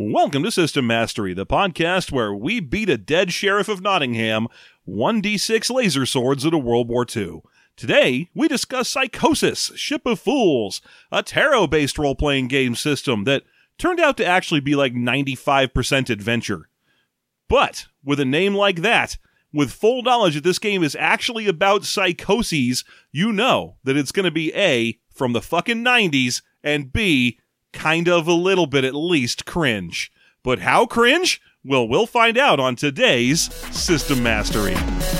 Welcome to System Mastery, the podcast where we beat a dead sheriff of Nottingham 1d6 laser swords in a World War II. Today, we discuss Psychosis, Ship of Fools, a tarot-based role-playing game system that turned out to actually be like 95% adventure. But, with a name like that, with full knowledge that this game is actually about psychoses, you know that it's going to be A, from the fucking 90s, and B, kind of a little bit at least cringe. But how cringe? Well, we'll find out on today's System Mastery.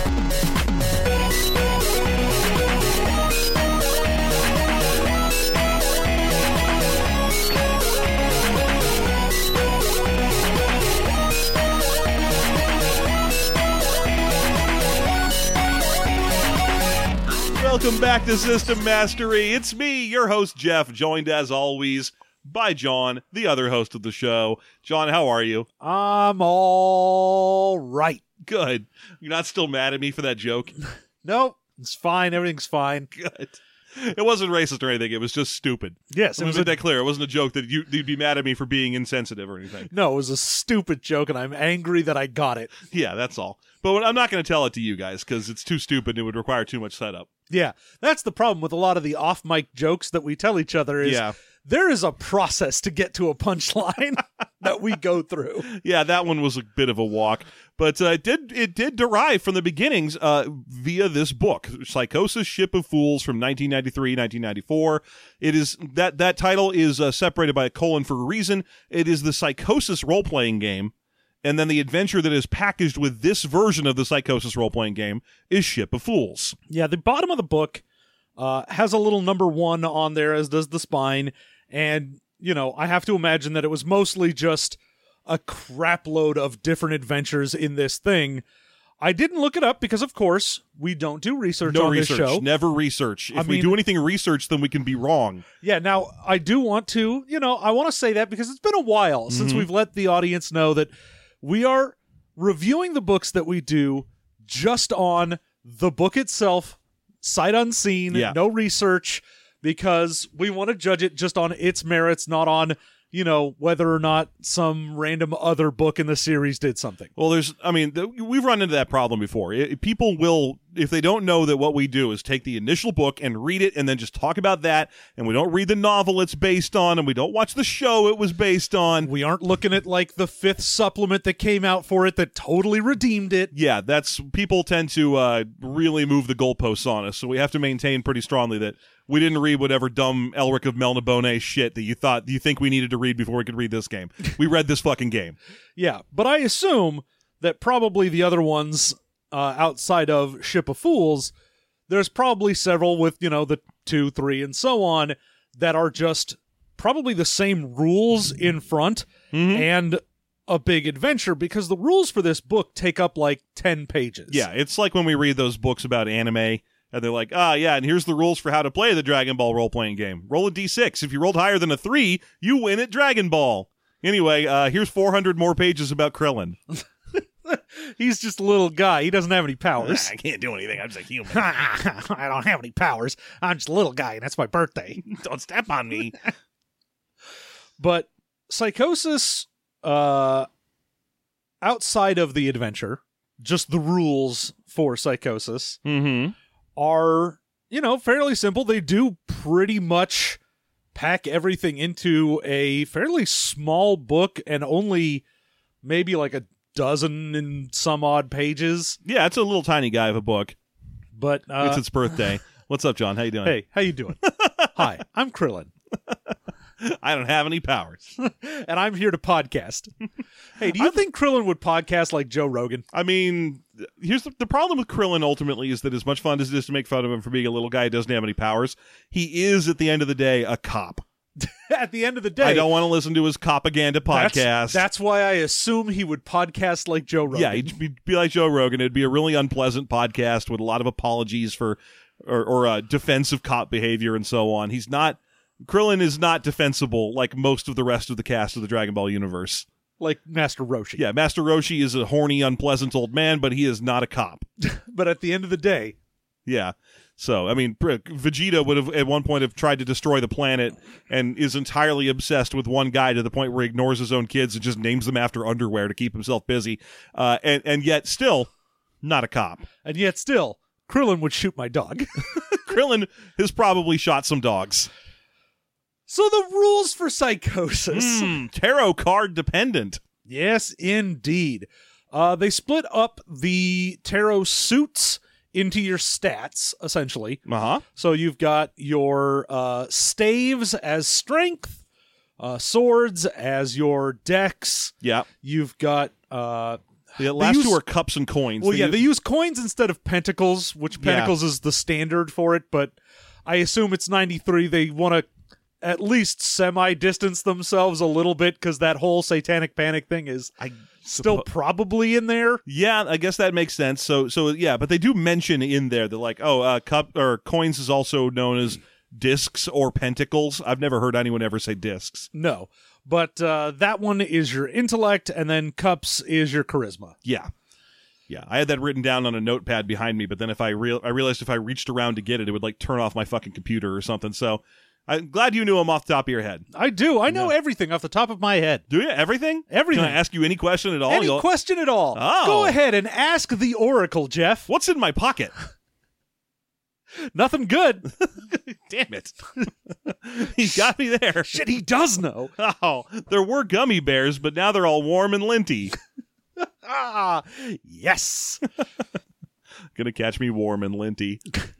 Welcome back to System Mastery. It's me, your host, Jeff, joined as always by John, the other host of the show. John, how are you? I'm all right. Good. You're not still mad at me for that joke? Nope. It's fine. Everything's fine. Good. It wasn't racist or anything. It was just stupid. Yes. Let me make that clear. It wasn't a joke that you'd be mad at me for being insensitive or anything. No, it was a stupid joke, and I'm angry that I got it. Yeah, that's all. But I'm not going to tell it to you guys because it's too stupid and it would require too much setup. Yeah. That's the problem with a lot of the off-mic jokes that we tell each other is there is a process to get to a punchline that we go through. Yeah, that one was a bit of a walk. But it did derive from the beginnings via this book, Psychosis, Ship of Fools from 1993, 1994. It is that title is separated by a colon for a reason. It is the Psychosis role-playing game, and then the adventure that is packaged with this version of the Psychosis role-playing game is Ship of Fools. Yeah, the bottom of the book has a little number 1 on there, as does the spine, and, you know, I have to imagine that it was mostly just a crap load of different adventures in this thing. I didn't look it up because, of course, we don't do research on this show. Never research. If we do anything research, then we can be wrong. Yeah, now, I do want to, I want to say that because it's been a while since we've let the audience know that we are reviewing the books that we do just on the book itself, sight unseen, no research, because we want to judge it just on its merits, not on whether or not some random other book in the series did something. Well, we've run into that problem before. People will, if they don't know that what we do is take the initial book and read it and then just talk about that, and we don't read the novel it's based on, and we don't watch the show it was based on. We aren't looking at, like, the 5th supplement that came out for it that totally redeemed it. Yeah, people tend to really move the goalposts on us, so we have to maintain pretty strongly that we didn't read whatever dumb Elric of Melnibone shit that you think we needed to read before we could read this game. We read this fucking game. Yeah, but I assume that probably the other ones outside of Ship of Fools, there's probably several with, the 2, 3, and so on that are just probably the same rules in front and a big adventure, because the rules for this book take up like 10 pages. Yeah, it's like when we read those books about anime. And they're like, and here's the rules for how to play the Dragon Ball role-playing game. Roll a d6. If you rolled higher than a 3, you win at Dragon Ball. Anyway, here's 400 more pages about Krillin. He's just a little guy. He doesn't have any powers. I can't do anything. I'm just a human. I don't have any powers. I'm just a little guy, and that's my birthday. Don't step on me. But Psychosis, outside of the adventure, just the rules for Psychosis, are, fairly simple. They do pretty much pack everything into a fairly small book and only maybe like a dozen and some odd pages. Yeah, it's a little tiny guy of a book. But it's its birthday. What's up, John? How you doing? Hey, how you doing? Hi, I'm Krillin. I don't have any powers. And I'm here to podcast. Hey, do you think Krillin would podcast like Joe Rogan? I mean, here's the problem with Krillin ultimately is that as much fun as it is to make fun of him for being a little guy who doesn't have any powers, he is, at the end of the day, a cop. At the end of the day, I don't want to listen to his propaganda podcast. That's why I assume he would podcast like Joe Rogan. Yeah, he'd be like Joe Rogan. It'd be a really unpleasant podcast with a lot of apologies for or defensive cop behavior and so on. Krillin is not defensible like most of the rest of the cast of the Dragon Ball universe. Like Master Roshi. Yeah, Master Roshi is a horny, unpleasant old man, but he is not a cop. But at the end of the day. Yeah. So, I mean, Vegeta would have at one point have tried to destroy the planet and is entirely obsessed with one guy to the point where he ignores his own kids and just names them after underwear to keep himself busy. And yet still not a cop. And yet still, Krillin would shoot my dog. Krillin has probably shot some dogs. So the rules for Psychosis. Tarot card dependent. Yes, indeed. They split up the tarot suits into your stats, essentially. Uh-huh. So you've got your staves as strength, swords as your dex. Yeah. You've got... The last two are cups and coins. Well, they use coins instead of pentacles, which pentacles is the standard for it, but I assume it's 93. They want to at least semi-distance themselves a little bit because that whole satanic panic thing is still probably in there. Yeah, I guess that makes sense. So yeah, but they do mention in there that like, cup or coins is also known as discs or pentacles. I've never heard anyone ever say discs. No, but that one is your intellect, and then cups is your charisma. Yeah. Yeah, I had that written down on a notepad behind me, but then if I realized if I reached around to get it, it would like turn off my fucking computer or something. So I'm glad you knew them off the top of your head. I do. I know everything off the top of my head. Do you? Everything? Everything. Can I ask you any question at all? Any question at all. Oh. Go ahead and ask the Oracle, Jeff. What's in my pocket? Nothing good. Damn it. He got me there. Shit, he does know. Oh, there were gummy bears, but now they're all warm and linty. Yes. Gonna catch me warm and linty.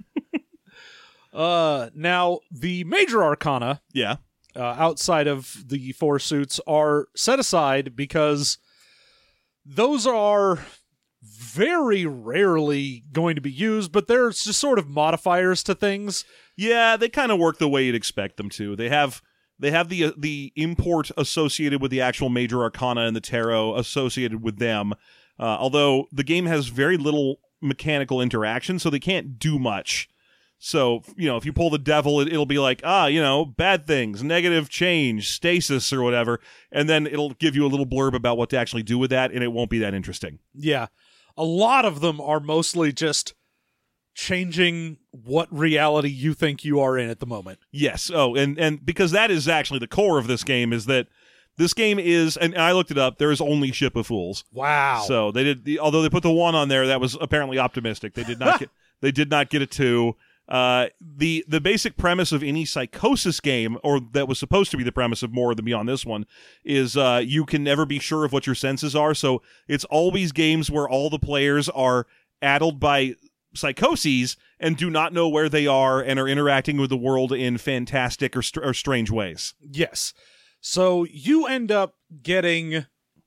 Now, the major arcana, Yeah. outside of the four suits, are set aside because those are very rarely going to be used, but there's just sort of modifiers to things. Yeah, they kind of work the way you'd expect them to. They have the import associated with the actual major arcana and the tarot associated with them. Although the game has very little mechanical interaction, so they can't do much. So, if you pull the devil, it'll be like, bad things, negative change, stasis or whatever, and then it'll give you a little blurb about what to actually do with that, and it won't be that interesting. Yeah. A lot of them are mostly just changing what reality you think you are in at the moment. Yes. Oh, and because that is actually the core of this game, is that this game is, and I looked it up, there is only Ship of Fools. Wow. So they did, although they put the 1 on there, that was apparently optimistic. They did not get a 2. The basic premise of any Psychosis game, or that was supposed to be the premise of more than beyond this one, is you can never be sure of what your senses are. So it's always games where all the players are addled by psychoses and do not know where they are and are interacting with the world in fantastic or strange ways. Yes. So you end up getting,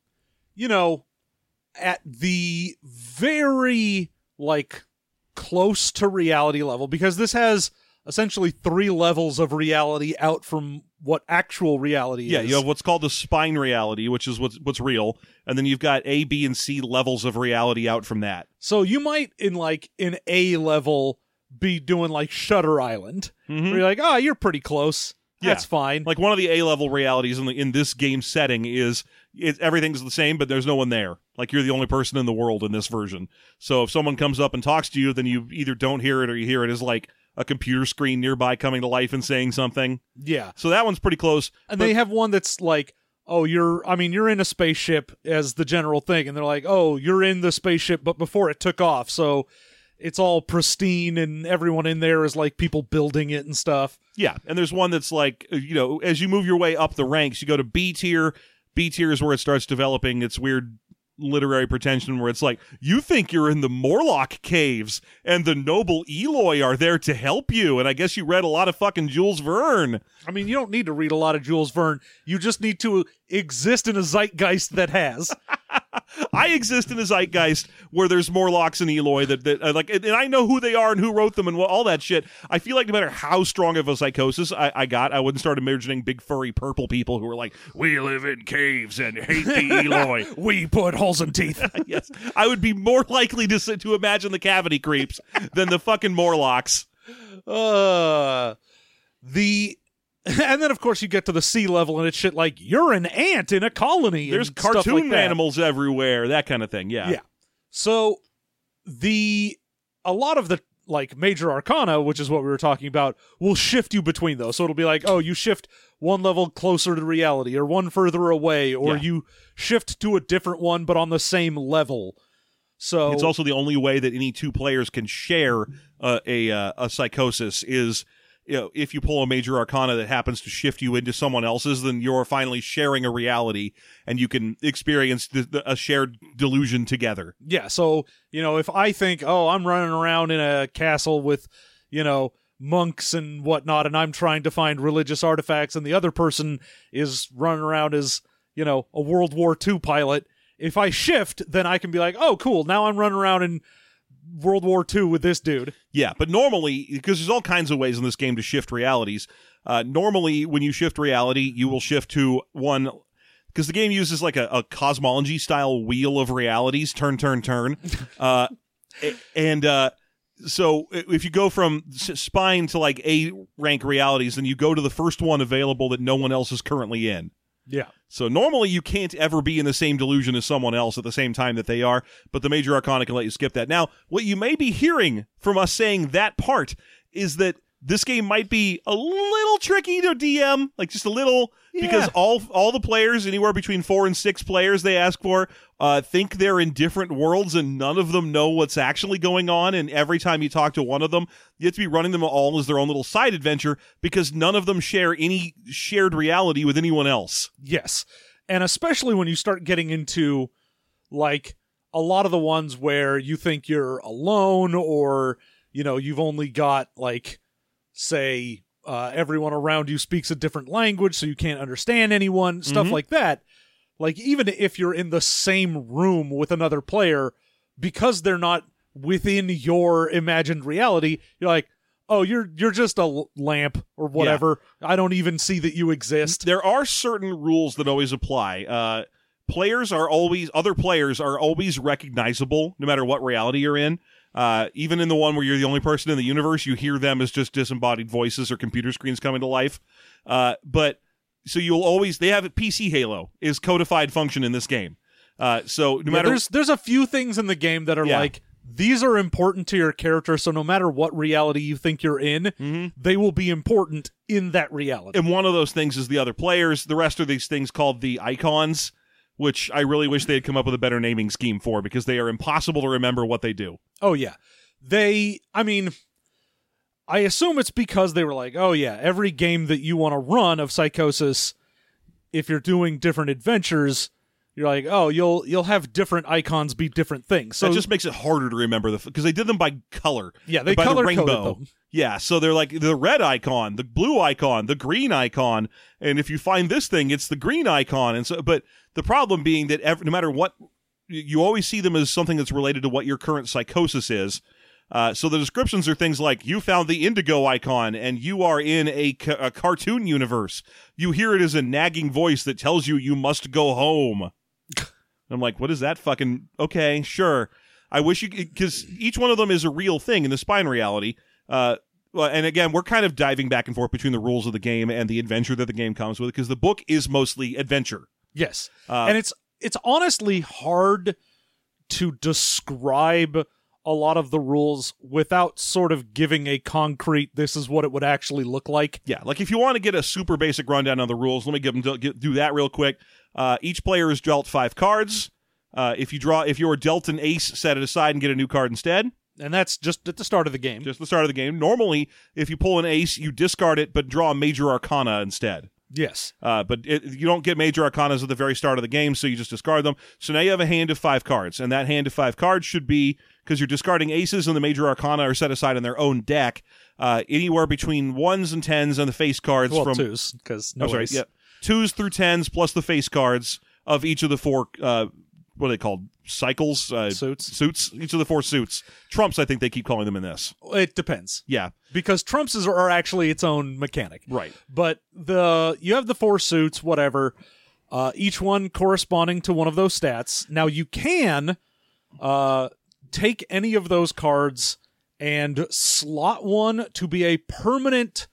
at the very, close to reality level, because this has essentially 3 levels of reality out from what actual reality is. Yeah, you have what's called the spine reality, which is what's real, and then you've got A, B, and C levels of reality out from that. So you might, in A level, be doing Shutter Island, where you're like, you're pretty close. That's fine. Like one of the A-level realities in this game setting is everything's the same, but there's no one there. Like you're the only person in the world in this version. So if someone comes up and talks to you, then you either don't hear it or you hear it as like a computer screen nearby coming to life and saying something. Yeah. So that one's pretty close. And they have one that's like, you're in a spaceship as the general thing. And they're like, you're in the spaceship, but before it took off. So it's all pristine and everyone in there is like people building it and stuff. Yeah. And there's one that's like, as you move your way up the ranks, you go to B tier. B tier is where it starts developing its weird literary pretension, where it's like, you think you're in the Morlock caves and the noble Eloy are there to help you. And I guess you read a lot of fucking Jules Verne. I mean, you don't need to read a lot of Jules Verne. You just need to exist in a zeitgeist that has. I exist in a zeitgeist where there's Morlocks and Eloy that and I know who they are and who wrote them and all that shit. I feel like no matter how strong of a psychosis I wouldn't start imagining big furry purple people who are like, we live in caves and hate the Eloy. We put holes in teeth. Yes, I would be more likely to imagine the cavity creeps than the fucking Morlocks. And then, of course, you get to the sea level, and it's shit like, you're an ant in a colony. There's and stuff cartoon like animals everywhere, that kind of thing, yeah. Yeah. So, a lot of the like Major Arcana, which is what we were talking about, will shift you between those. So it'll be like, oh, you shift one level closer to reality or one further away, or you shift to a different one but on the same level. So it's also the only way that any two players can share a psychosis is, if you pull a Major Arcana that happens to shift you into someone else's, then you're finally sharing a reality and you can experience a shared delusion together. Yeah, so, if I think, oh, I'm running around in a castle with, monks and whatnot, and I'm trying to find religious artifacts, and the other person is running around as, a World War II pilot, if I shift, then I can be like, oh, cool, now I'm running around in World War II with this dude. Yeah, but normally, because there's all kinds of ways in this game to shift realities, normally when you shift reality, you will shift to one, because the game uses like a cosmology-style wheel of realities, turn. So if you go from spine to like A-rank realities, then you go to the first one available that no one else is currently in. Yeah. So normally you can't ever be in the same delusion as someone else at the same time that they are, but the Major Arcana can let you skip that. Now, what you may be hearing from us saying that part is that this game might be a little tricky to DM, like just a little, because all the players, anywhere between 4 and 6 players they ask for, think they're in different worlds and none of them know what's actually going on, and every time you talk to one of them, you have to be running them all as their own little side adventure because none of them share any shared reality with anyone else. Yes, and especially when you start getting into, like, a lot of the ones where you think you're alone or, you've only got, like, say, everyone around you speaks a different language, so you can't understand anyone, stuff like that. Like, even if you're in the same room with another player, because they're not within your imagined reality, you're like, oh, you're just a lamp or whatever. Yeah. I don't even see that you exist. There are certain rules that always apply. Other players are always recognizable, no matter what reality you're in. Even in the one where you're the only person in the universe, you hear them as just disembodied voices or computer screens coming to life. But so they have a PC Halo is codified function in this game. So no matter, there's a few things in the game that are like, these are important to your character, so no matter what reality you think you're in, they will be important in that reality. And one of those things is the other players. The rest are these things called the icons, which I really wish they had come up with a better naming scheme for, because they are impossible to remember what they do. Oh, yeah. I assume it's because they were like, oh, yeah, every game that you want to run of Psychosis, if you're doing different adventures, you're like, oh, you'll have different icons be different things. So that just makes it harder to remember because they did them by color. Yeah, they by color the rainbow. coded them. Yeah, so they're like the red icon, the blue icon, the green icon, and if you find this thing, it's the green icon. And so, but the problem being that no matter what, you always see them as something that's related to what your current psychosis is. So the descriptions are things like, you found the indigo icon and you are in a cartoon universe. You hear it as a nagging voice that tells you must go home. I'm like, what is that fucking... Okay, sure. I wish you... Because each one of them is a real thing in the spine reality. And again, we're kind of diving back and forth between the rules of the game and the adventure that the game comes with, because the book is mostly adventure. Yes. And it's honestly hard to describe a lot of the rules without sort of giving a concrete, this is what it would actually look like. Yeah, like if you want to get a super basic rundown on the rules, let me do that real quick. Each player is dealt 5 cards. If you are dealt an ace, set it aside and get a new card instead. And that's just at the start of the game. Just the start of the game. Normally, if you pull an ace, you discard it, but draw a Major Arcana instead. Yes. But you don't get Major Arcanas at the very start of the game, so you just discard them. So now you have a hand of 5 cards, and that hand of 5 cards should be, because you're discarding aces and the Major Arcana are set aside in their own deck, anywhere between 1s and 10s and the face cards. Well, 2s, because no ace. 2s through 10s plus the face cards of each of the 4, what are they called? Cycles? Suits? Each of the 4 suits. Trumps, I think they keep calling them in this. It depends. Yeah. Because trumps are actually its own mechanic. Right. But you have the 4 suits, whatever, each one corresponding to one of those stats. Now, you can take any of those cards and slot one to be a permanent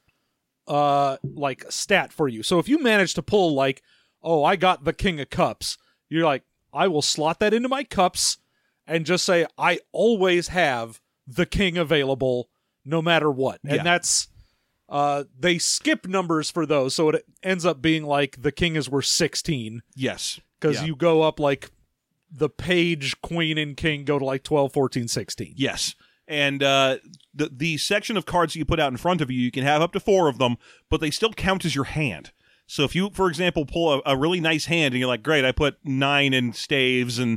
stat for you. So if you manage to pull I got the King of Cups, you're like, I will slot that into my cups and just say, I always have the king available no matter what. And Yeah. that's they skip numbers for those, so it ends up being like the king is worth 16 Yes. because Yeah. you go up like the page, queen, and king go to like 12, 14, 16. Yes. And the section of cards that you put out in front of you, you can have up to 4 of them, but they still count as your hand. So if you, for example, pull a really nice hand and you're like, great, I put 9 in staves and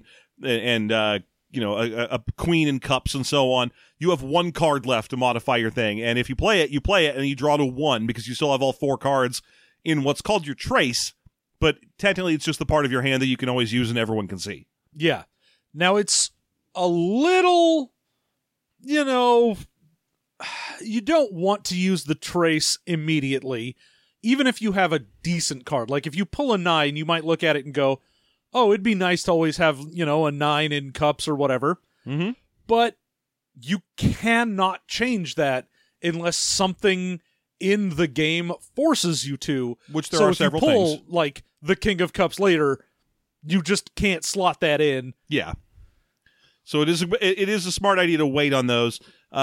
a queen in cups and so on, you have 1 card left to modify your thing. And if you play it, and you draw to 1 because you still have all 4 cards in what's called your trace, but technically it's just the part of your hand that you can always use and everyone can see. Yeah. Now it's a little, you don't want to use the trace immediately, even if you have a decent card. Like if you pull a 9, you might look at it and go, oh, it'd be nice to always have, a 9 in cups or whatever. Mm-hmm. But you cannot change that unless something in the game forces you to. Which there so are if several you pull, things. like, the King of Cups later, you just can't slot that in. Yeah. So it is a smart idea to wait on those.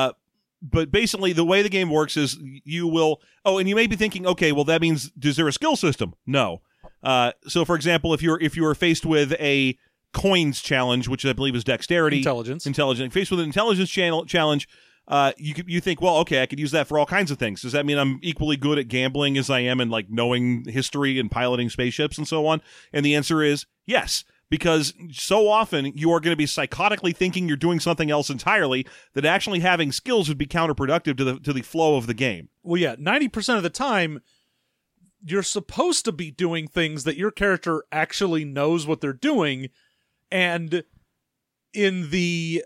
But basically, the way the game works is you will... Oh, and you may be thinking, okay, well, that means, is there a skill system? No. So, for example, if you are faced with a coins challenge, which I believe is dexterity... Intelligence. Faced with an intelligence challenge, you think, well, okay, I could use that for all kinds of things. Does that mean I'm equally good at gambling as I am in, like, knowing history and piloting spaceships and so on? And the answer is yes. Because so often you are going to be psychotically thinking you're doing something else entirely, that actually having skills would be counterproductive to the flow of the game. Well, yeah, 90% of the time, you're supposed to be doing things that your character actually knows what they're doing, and in the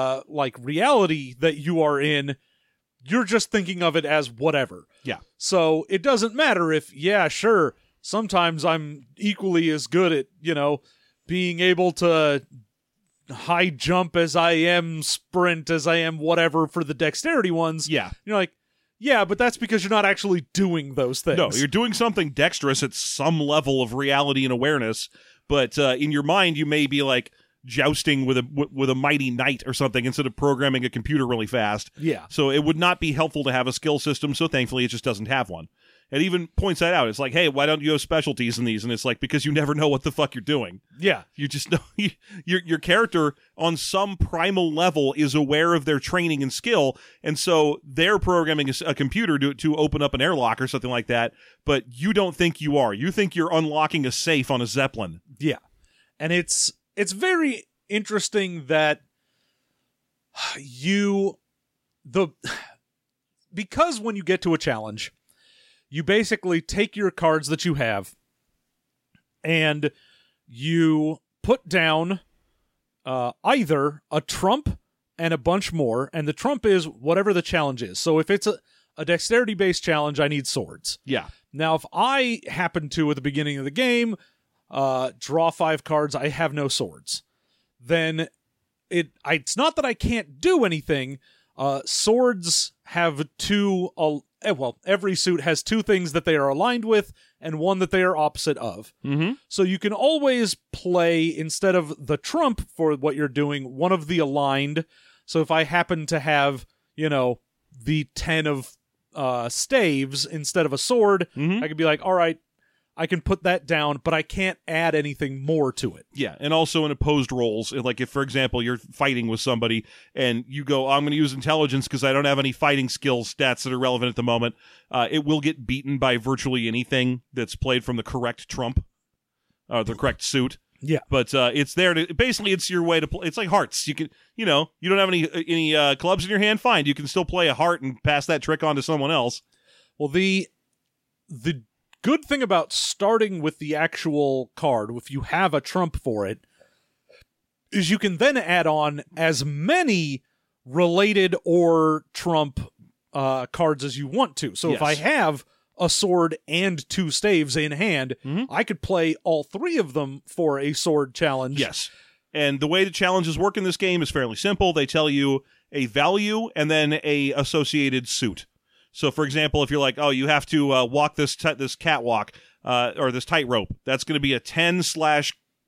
reality that you are in, you're just thinking of it as whatever. Yeah. So it doesn't matter if, yeah, sure, sometimes I'm equally as good at, being able to high jump as I am, sprint as I am, whatever for the dexterity ones. Yeah. You're like, yeah, but that's because you're not actually doing those things. No, you're doing something dexterous at some level of reality and awareness, but in your mind you may be like jousting with a mighty knight or something instead of programming a computer really fast. Yeah. So it would not be helpful to have a skill system, so thankfully it just doesn't have one. It even points that out. It's like, hey, why don't you have specialties in these? And it's like, because you never know what the fuck you're doing. Yeah. You just know your character on some primal level is aware of their training and skill, and so they're programming a computer to open up an airlock or something like that, but you don't think you are. You think you're unlocking a safe on a Zeppelin. Yeah. And it's very interesting that because when you get to a challenge, you basically take your cards that you have and you put down either a trump and a bunch more, and the trump is whatever the challenge is. So if it's a dexterity-based challenge, I need swords. Yeah. Now, if I happen to, at the beginning of the game, draw 5 cards, I have no swords, then it's not that I can't do anything. Swords have 2... every suit has 2 things that they are aligned with and 1 that they are opposite of. Mm-hmm. So you can always play, instead of the trump for what you're doing, one of the aligned. So if I happen to have, the 10 of staves instead of a sword, Mm-hmm. I could be like, all right, I can put that down, but I can't add anything more to it. Yeah, and also in opposed roles, like if, for example, you're fighting with somebody and you go, I'm going to use intelligence because I don't have any fighting skills stats that are relevant at the moment, it will get beaten by virtually anything that's played from the correct trump, the correct suit. Yeah. But it's there to, basically it's your way to play. It's like hearts. You can, you don't have any clubs in your hand, fine. You can still play a heart and pass that trick on to someone else. Well, the good thing about starting with the actual card, if you have a trump for it, is you can then add on as many related or trump cards as you want to. So if I have a sword and 2 staves in hand, I could play all 3 of them for a sword challenge. Yes. And the way the challenges work in this game is fairly simple. They tell you a value and then a associated suit. So, for example, if you're like, oh, you have to walk this catwalk or this tightrope, that's going to be a 10/,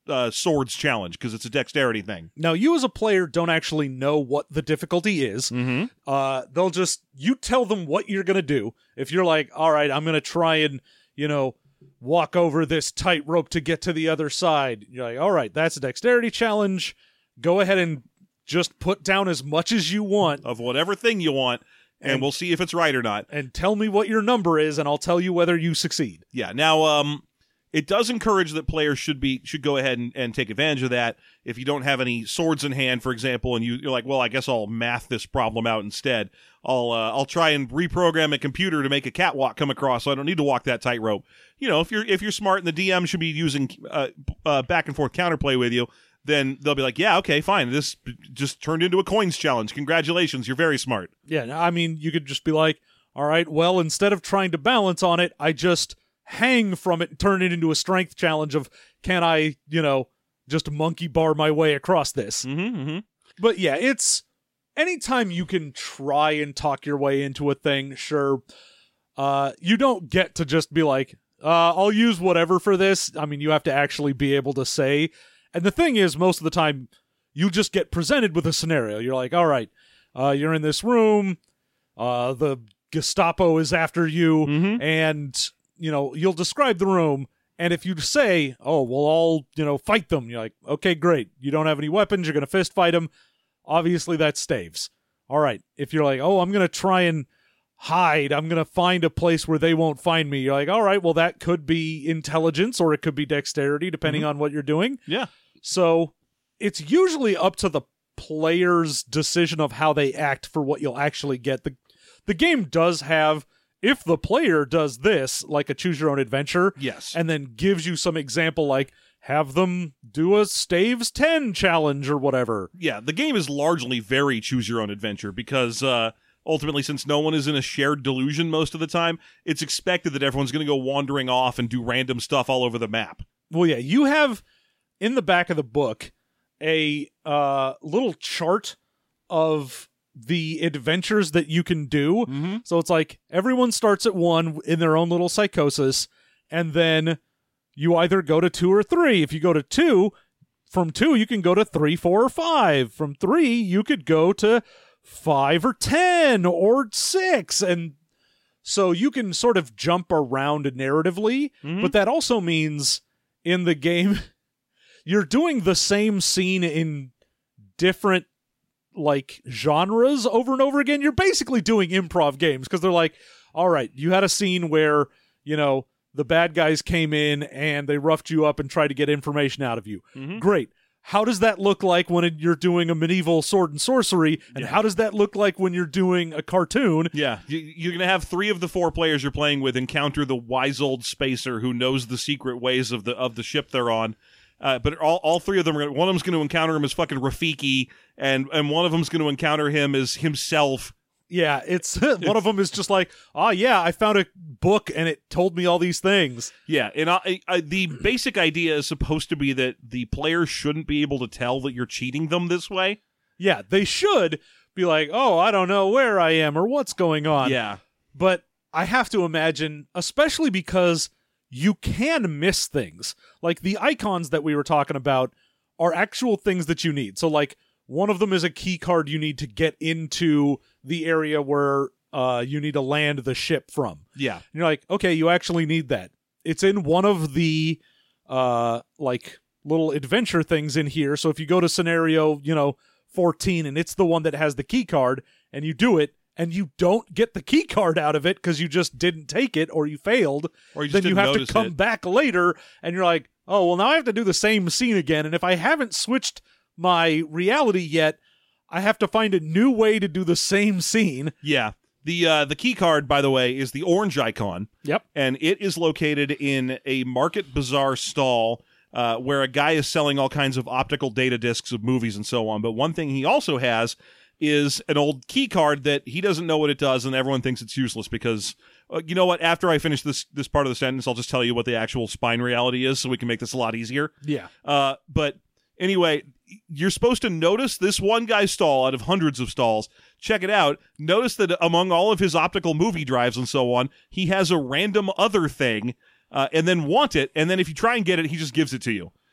swords challenge because it's a dexterity thing. Now, you as a player don't actually know what the difficulty is. They'll just, you tell them what you're going to do. If you're like, all right, I'm going to try and, walk over this tightrope to get to the other side. You're like, all right, that's a dexterity challenge. Go ahead and just put down as much as you want. Of whatever thing you want, and we'll see if it's right or not. And tell me what your number is, and I'll tell you whether you succeed. Yeah, now, it does encourage that players should go ahead and take advantage of that. If you don't have any swords in hand, for example, and you're like, well, I guess I'll math this problem out instead. I'll try and reprogram a computer to make a catwalk come across, so I don't need to walk that tightrope. If you're smart and the DM should be using back and forth counterplay with you, then they'll be like, yeah, okay, fine. This just turned into a coins challenge. Congratulations, you're very smart. Yeah, I mean, you could just be like, all right, well, instead of trying to balance on it, I just hang from it and turn it into a strength challenge of, can I, just monkey bar my way across this? But yeah, it's anytime you can try and talk your way into a thing, sure. You don't get to just be like, I'll use whatever for this. I mean, you have to actually be able to say. And the thing is, most of the time, you just get presented with a scenario. You're like, all right, you're in this room. The Gestapo is after you. And, you'll describe the room. And if you say, oh, well, I'll, fight them. You're like, okay, great. You don't have any weapons. You're going to fist fight them. Obviously, that's staves. All right. If you're like, oh, I'm going to try and hide. I'm going to find a place where they won't find me. You're like, all right, well, that could be intelligence or it could be dexterity, depending on what you're doing. Yeah. So it's usually up to the player's decision of how they act for what you'll actually get. The game does have, if the player does this, like a choose your own adventure, yes, and then gives you some example like have them do a Staves 10 challenge or whatever. Yeah, the game is largely very choose your own adventure because ultimately, since no one is in a shared delusion most of the time, it's expected that everyone's going to go wandering off and do random stuff all over the map. Well, yeah, you have in the back of the book a little chart of the adventures that you can do. So it's like everyone starts at 1 in their own little psychosis, and then you either go to 2 or 3. If you go to 2, from 2 you can go to 3, 4, or 5. From 3 you could go to 5 or 10 or 6, and so you can sort of jump around narratively, but that also means in the game you're doing the same scene in different genres over and over again. You're basically doing improv games because they're like, all right, you had a scene where the bad guys came in and they roughed you up and tried to get information out of you. Great. How does that look like when you're doing a medieval sword and sorcery? And how does that look like when you're doing a cartoon? Yeah, you're going to have 3 of the 4 players you're playing with encounter the wise old spacer who knows the secret ways of the ship they're on. But all 3 of them one of them's going to encounter him as fucking Rafiki, and one of them's going to encounter him as himself. Yeah, it's one of them is just like, oh yeah, I found a book and it told me all these things. Yeah, and the basic idea is supposed to be that the player shouldn't be able to tell that you're cheating them this way. Yeah, they should be like, oh, I don't know where I am or what's going on. Yeah. But I have to imagine, especially because you can miss things. Like the icons that we were talking about are actual things that you need. So like one of them is a key card you need to get into the area where you need to land the ship from. Yeah. And you're like, okay, you actually need that. It's in one of the little adventure things in here. So if you go to scenario, 14 and it's the one that has the key card and you do it and you don't get the key card out of it because you just didn't take it or you failed, or you then you have to come back later and you're like, oh, well, now I have to do the same scene again. And if I haven't switched my reality yet, I have to find a new way to do the same scene. Yeah. The key card, by the way, is the orange icon. Yep. And it is located in a Market Bazaar stall where a guy is selling all kinds of optical data discs of movies and so on. But one thing he also has is an old key card that he doesn't know what it does, and everyone thinks it's useless because, you know what, after I finish this part of the sentence, I'll just tell you what the actual spine reality is so we can make this a lot easier. Yeah. But anyway, you're supposed to notice this one guy's stall out of hundreds of stalls. Check it out. Notice that among all of his optical movie drives and so on, he has a random other thing, and then want it, and then if you try and get it, he just gives it to you.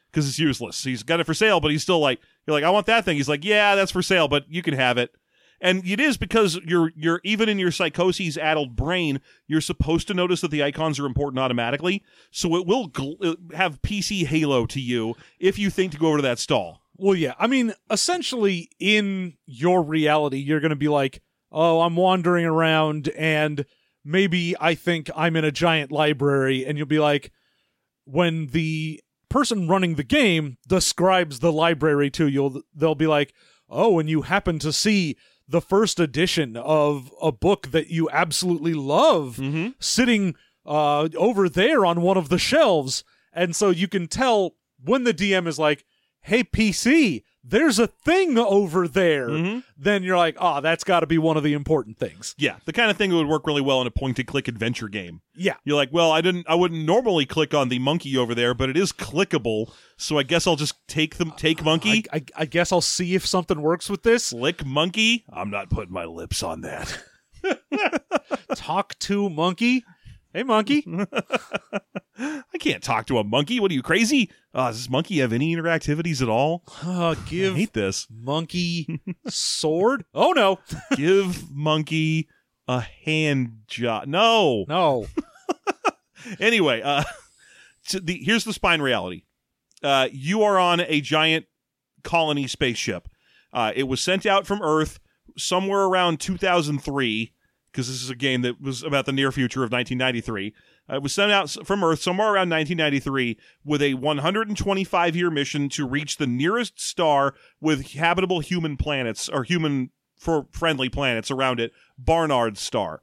because it's useless. He's got it for sale, but he's still like, you're like, I want that thing. He's like, yeah, that's for sale, but you can have it. And it is because you're even in your psychoses addled brain, you're supposed to notice that the icons are important automatically. So it will have PC Halo to you if you think to go over to that stall. Well, yeah. I mean, essentially, in your reality, you're going to be like, oh, I'm wandering around, and maybe I think I'm in a giant library, and you'll be like, when the person running the game describes the library to you, they'll be like, oh, and you happen to see the first edition of a book that you absolutely love sitting over there on one of the shelves. And so you can tell when the DM is like, hey, PC, there's a thing over there. Then you're like, oh, that's got to be one of the important things. Yeah, the kind of thing that would work really well in a point-and-click adventure game. Yeah. You're like, well, I wouldn't normally click on the monkey over there, but it is clickable, so I guess I'll just take monkey. I guess I'll see if something works with this. Click monkey. I'm not putting my lips on that. Talk to monkey. Hey, monkey. I can't talk to a monkey. What are you, crazy? Does this monkey have any interactivities at all? Give I hate this. monkey sword. Oh, no. Give monkey a hand job. No. Anyway, here's the spine reality. You are on a giant colony spaceship. It was sent out from Earth somewhere around 2003, because this is a game that was about the near future of 1993. It was sent out from Earth somewhere around 1993 with a 125-year mission to reach the nearest star with habitable human planets, or human-friendly planets around it, Barnard's star.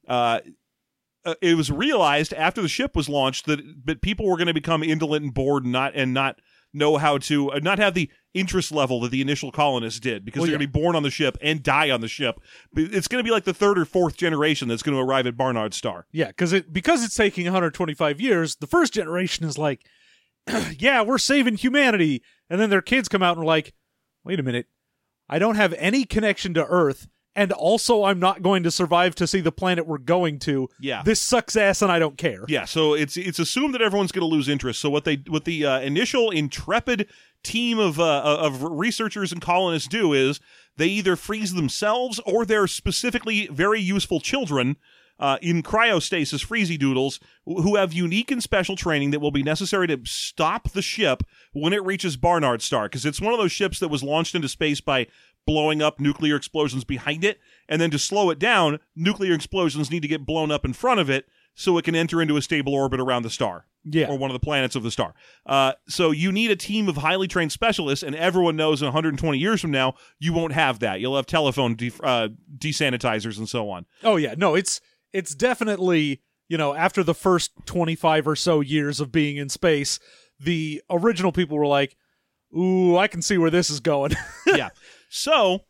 It was realized after the ship was launched that people were going to become indolent and bored and not know how to not have the interest level that the initial colonists did, because they're going to be born on the ship and die on the ship. It's going to be like the third or fourth generation that's going to arrive at Barnard's star. Yeah, because it's taking 125 years, the first generation is like, yeah, we're saving humanity. And then their kids come out and are like, wait a minute, I don't have any connection to Earth, and also I'm not going to survive to see the planet we're going to. Yeah. This sucks ass and I don't care. Yeah, so it's assumed that everyone's going to lose interest. So what the initial intrepid team of researchers and colonists do is they either freeze themselves, or they're specifically very useful children in cryostasis freezy doodles who have unique and special training that will be necessary to stop the ship when it reaches Barnard's star, because it's one of those ships that was launched into space by blowing up nuclear explosions behind it, and then to slow it down, nuclear explosions need to get blown up in front of it so it can enter into a stable orbit around the star. Yeah. Or one of the planets of the star. So you need a team of highly trained specialists, and everyone knows in 120 years from now, you won't have that. You'll have telephone desanitizers and so on. Oh, yeah. No, it's definitely, after the first 25 or so years of being in space, the original people were like, ooh, I can see where this is going. Yeah. So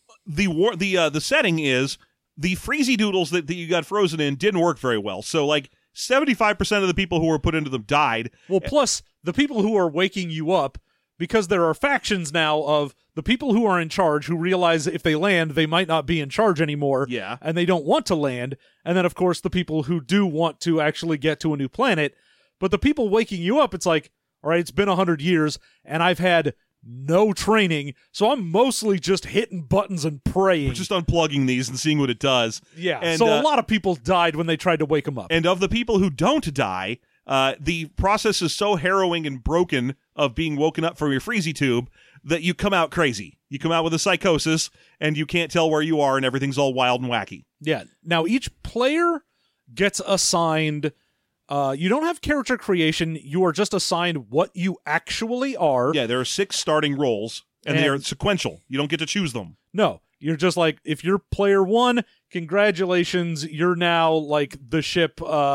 the setting is the freezy doodles that you got frozen in didn't work very well. So like 75% of the people who were put into them died. Well, plus the people who are waking you up, because there are factions now of the people who are in charge who realize if they land, they might not be in charge anymore. Yeah. And they don't want to land. And then, of course, the people who do want to actually get to a new planet. But the people waking you up, it's like, all right, it's been 100 years, and I've had no training, so I'm mostly just hitting buttons and praying. We're just unplugging these and seeing what it does. Yeah, and, so a lot of people died when they tried to wake them up. And of the people who don't die, the process is so harrowing and broken of being woken up from your freezy tube that you come out crazy. You come out with a psychosis, and you can't tell where you are, and everything's all wild and wacky. Yeah. Now, each player gets assigned... you don't have character creation. You are just assigned what you actually are. Yeah, there are 6 starting roles, and they are sequential. You don't get to choose them. No, you're just like, if you're player 1, congratulations, you're now like the ship,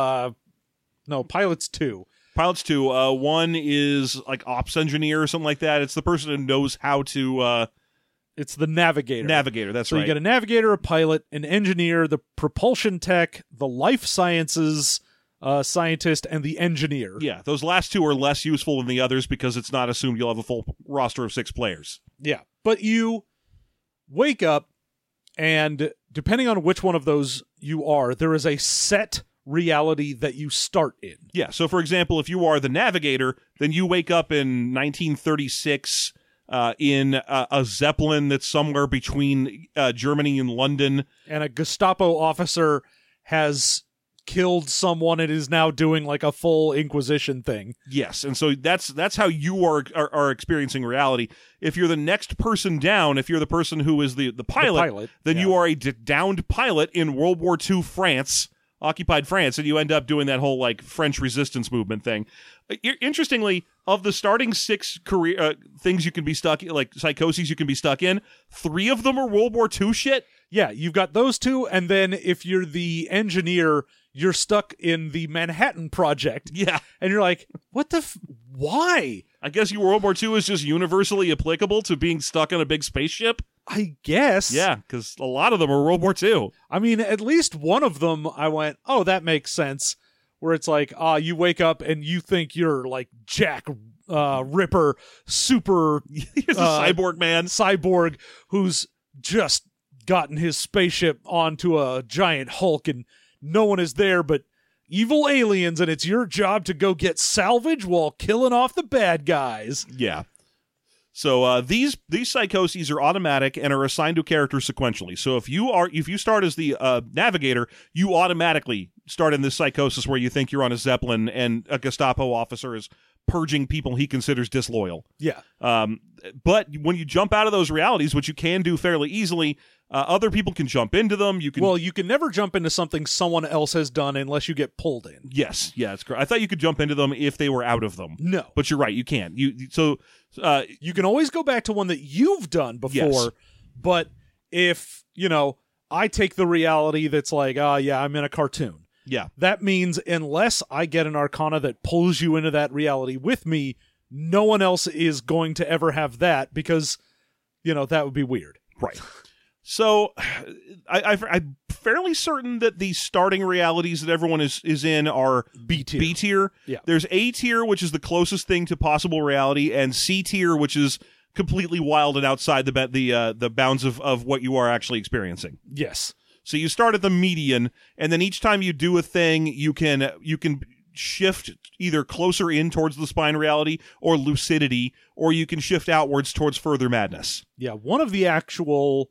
Pilots 2. Pilots 2, 1 is like ops engineer or something like that. It's the person who knows how to... It's the navigator. Navigator, that's right. So you get a navigator, a pilot, an engineer, the propulsion tech, the life sciences... scientist, and the engineer. Yeah, those last 2 are less useful than the others because it's not assumed you'll have a full roster of 6 players. Yeah, but you wake up, and depending on which one of those you are, there is a set reality that you start in. Yeah, so for example, if you are the navigator, then you wake up in 1936 in a Zeppelin that's somewhere between Germany and London. And a Gestapo officer has killed someone and is now doing like a full Inquisition thing. Yes, and so that's how you are experiencing reality. If you're the next person down, if you're the person who is the pilot, then you are a downed pilot in World War II France, occupied France, and you end up doing that whole like French resistance movement thing. Interestingly, of the starting 6 career things you can be stuck in, like psychoses you can be stuck in, 3 of them are World War II shit. Yeah, you've got those 2, and then if you're the engineer, you're stuck in the Manhattan Project. Yeah. And you're like, what the why? I guess World War II is just universally applicable to being stuck on a big spaceship. I guess. Yeah, because a lot of them are World War II. I mean, at least one of them, I went, oh, that makes sense. Where it's like, you wake up and you think you're like Jack Ripper, super He's a cyborg man. Cyborg who's just gotten his spaceship onto a giant Hulk and no one is there but evil aliens, and it's your job to go get salvage while killing off the bad guys. Yeah. So these psychoses are automatic and are assigned to a character sequentially. So if you start as the navigator, you automatically start in this psychosis where you think you're on a Zeppelin and a Gestapo officer is purging people he considers disloyal. Yeah. But when you jump out of those realities, which you can do fairly easily, other people can jump into them. You can never jump into something someone else has done unless you get pulled in. Yes, yeah, that's correct. I thought you could jump into them if they were out of them. No, but you're right, you can't. You can always go back to one that you've done before. Yes. But if I take the reality that's like, I'm in a cartoon. Yeah, that means unless I get an Arcana that pulls you into that reality with me, no one else is going to ever have that because that would be weird. Right. So, I'm fairly certain that the starting realities that everyone is in are B tier. B tier. Yeah. There's A tier, which is the closest thing to possible reality, and C tier, which is completely wild and outside the bounds of what you are actually experiencing. Yes. So you start at the median, and then each time you do a thing, you can shift either closer in towards the spine reality or lucidity, or you can shift outwards towards further madness. Yeah. One of the actual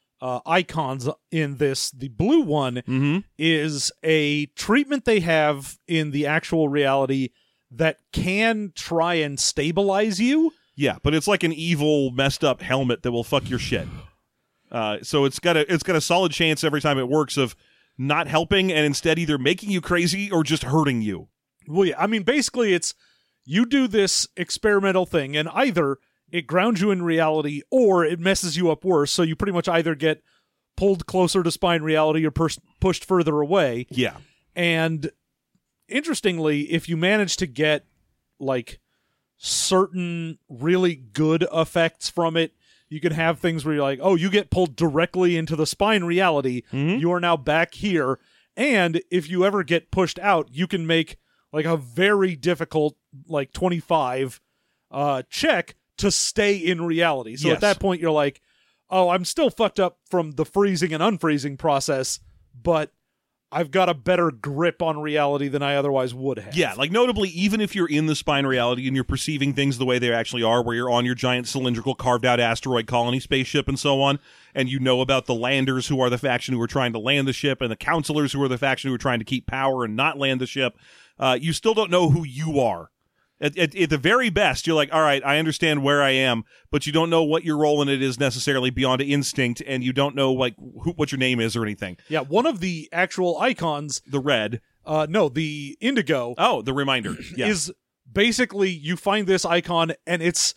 icons in this, the blue one, is a treatment they have in the actual reality that can try and stabilize you. Yeah, but it's like an evil, messed up helmet that will fuck your shit. So it's got a solid chance every time it works of not helping and instead either making you crazy or just hurting you. Well, yeah, I mean, basically it's you do this experimental thing and either it grounds you in reality or it messes you up worse. So you pretty much either get pulled closer to spine reality or pushed further away. Yeah. And interestingly, if you manage to get like certain really good effects from it, you can have things where you're like, oh, you get pulled directly into the spine reality. You are now back here. And if you ever get pushed out, you can make like a very difficult, like 25 check to stay in reality. So Yes. at that point, you're like, oh, I'm still fucked up from the freezing and unfreezing process, but I've got a better grip on reality than I otherwise would have. Yeah, like notably, even if you're in the spine reality and you're perceiving things the way they actually are, where you're on your giant cylindrical carved out asteroid colony spaceship and so on, and you know about the landers who are the faction who are trying to land the ship and the counselors who are the faction who are trying to keep power and not land the ship, you still don't know who you are. At the very best, you're like, all right, I understand where I am, but you don't know what your role in it is necessarily beyond instinct, and you don't know like what your name is or anything. Yeah, one of the actual icons, The red. no, the indigo. Oh, the reminder. Yeah. Is basically you find this icon and it's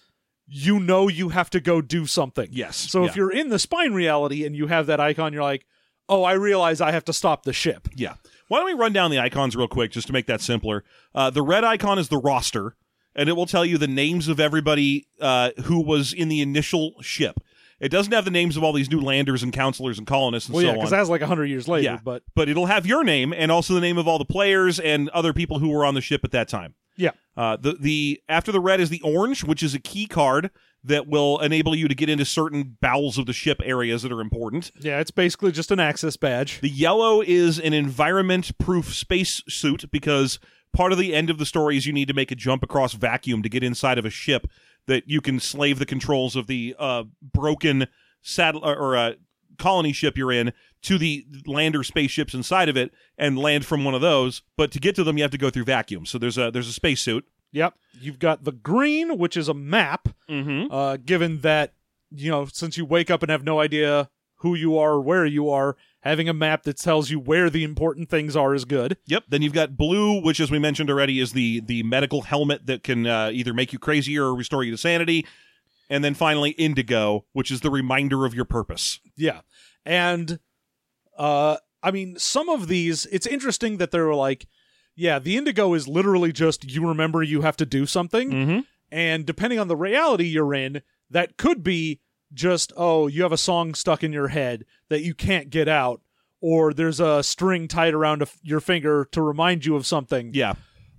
you have to go do something. Yes. So if you're in the spine reality and you have that icon, you're like, oh, I realize I have to stop the ship. Yeah. Why don't we run down the icons real quick just to make that simpler? The red icon is the roster, and it will tell you the names of everybody who was in the initial ship. It doesn't have the names of all these new landers and counselors and colonists and so on. Because that's like 100 years later. Yeah, but it'll have your name and also the name of all the players and other people who were on the ship at that time. yeah. The after the red is the orange, which is a key card that will enable you to get into certain bowels of the ship areas that are important. Yeah, it's basically just an access badge. The yellow is an environment-proof space suit, because part of the end of the story is you need to make a jump across vacuum to get inside of a ship that you can slave the controls of the broken colony ship you're in to the lander spaceships inside of it and land from one of those. But to get to them, you have to go through vacuum. So there's a spacesuit. Yep. You've got the green, which is a map, given that, since you wake up and have no idea who you are or where you are, having a map that tells you where the important things are is good. Yep. Then you've got blue, which, as we mentioned already, is the medical helmet that can either make you crazier or restore you to sanity. And then finally, indigo, which is the reminder of your purpose. Yeah. And, some of these, it's interesting that they're like, yeah, the indigo is literally just you remember you have to do something. And depending on the reality you're in, that could be just, you have a song stuck in your head that you can't get out, or there's a string tied around your finger to remind you of something. Yeah.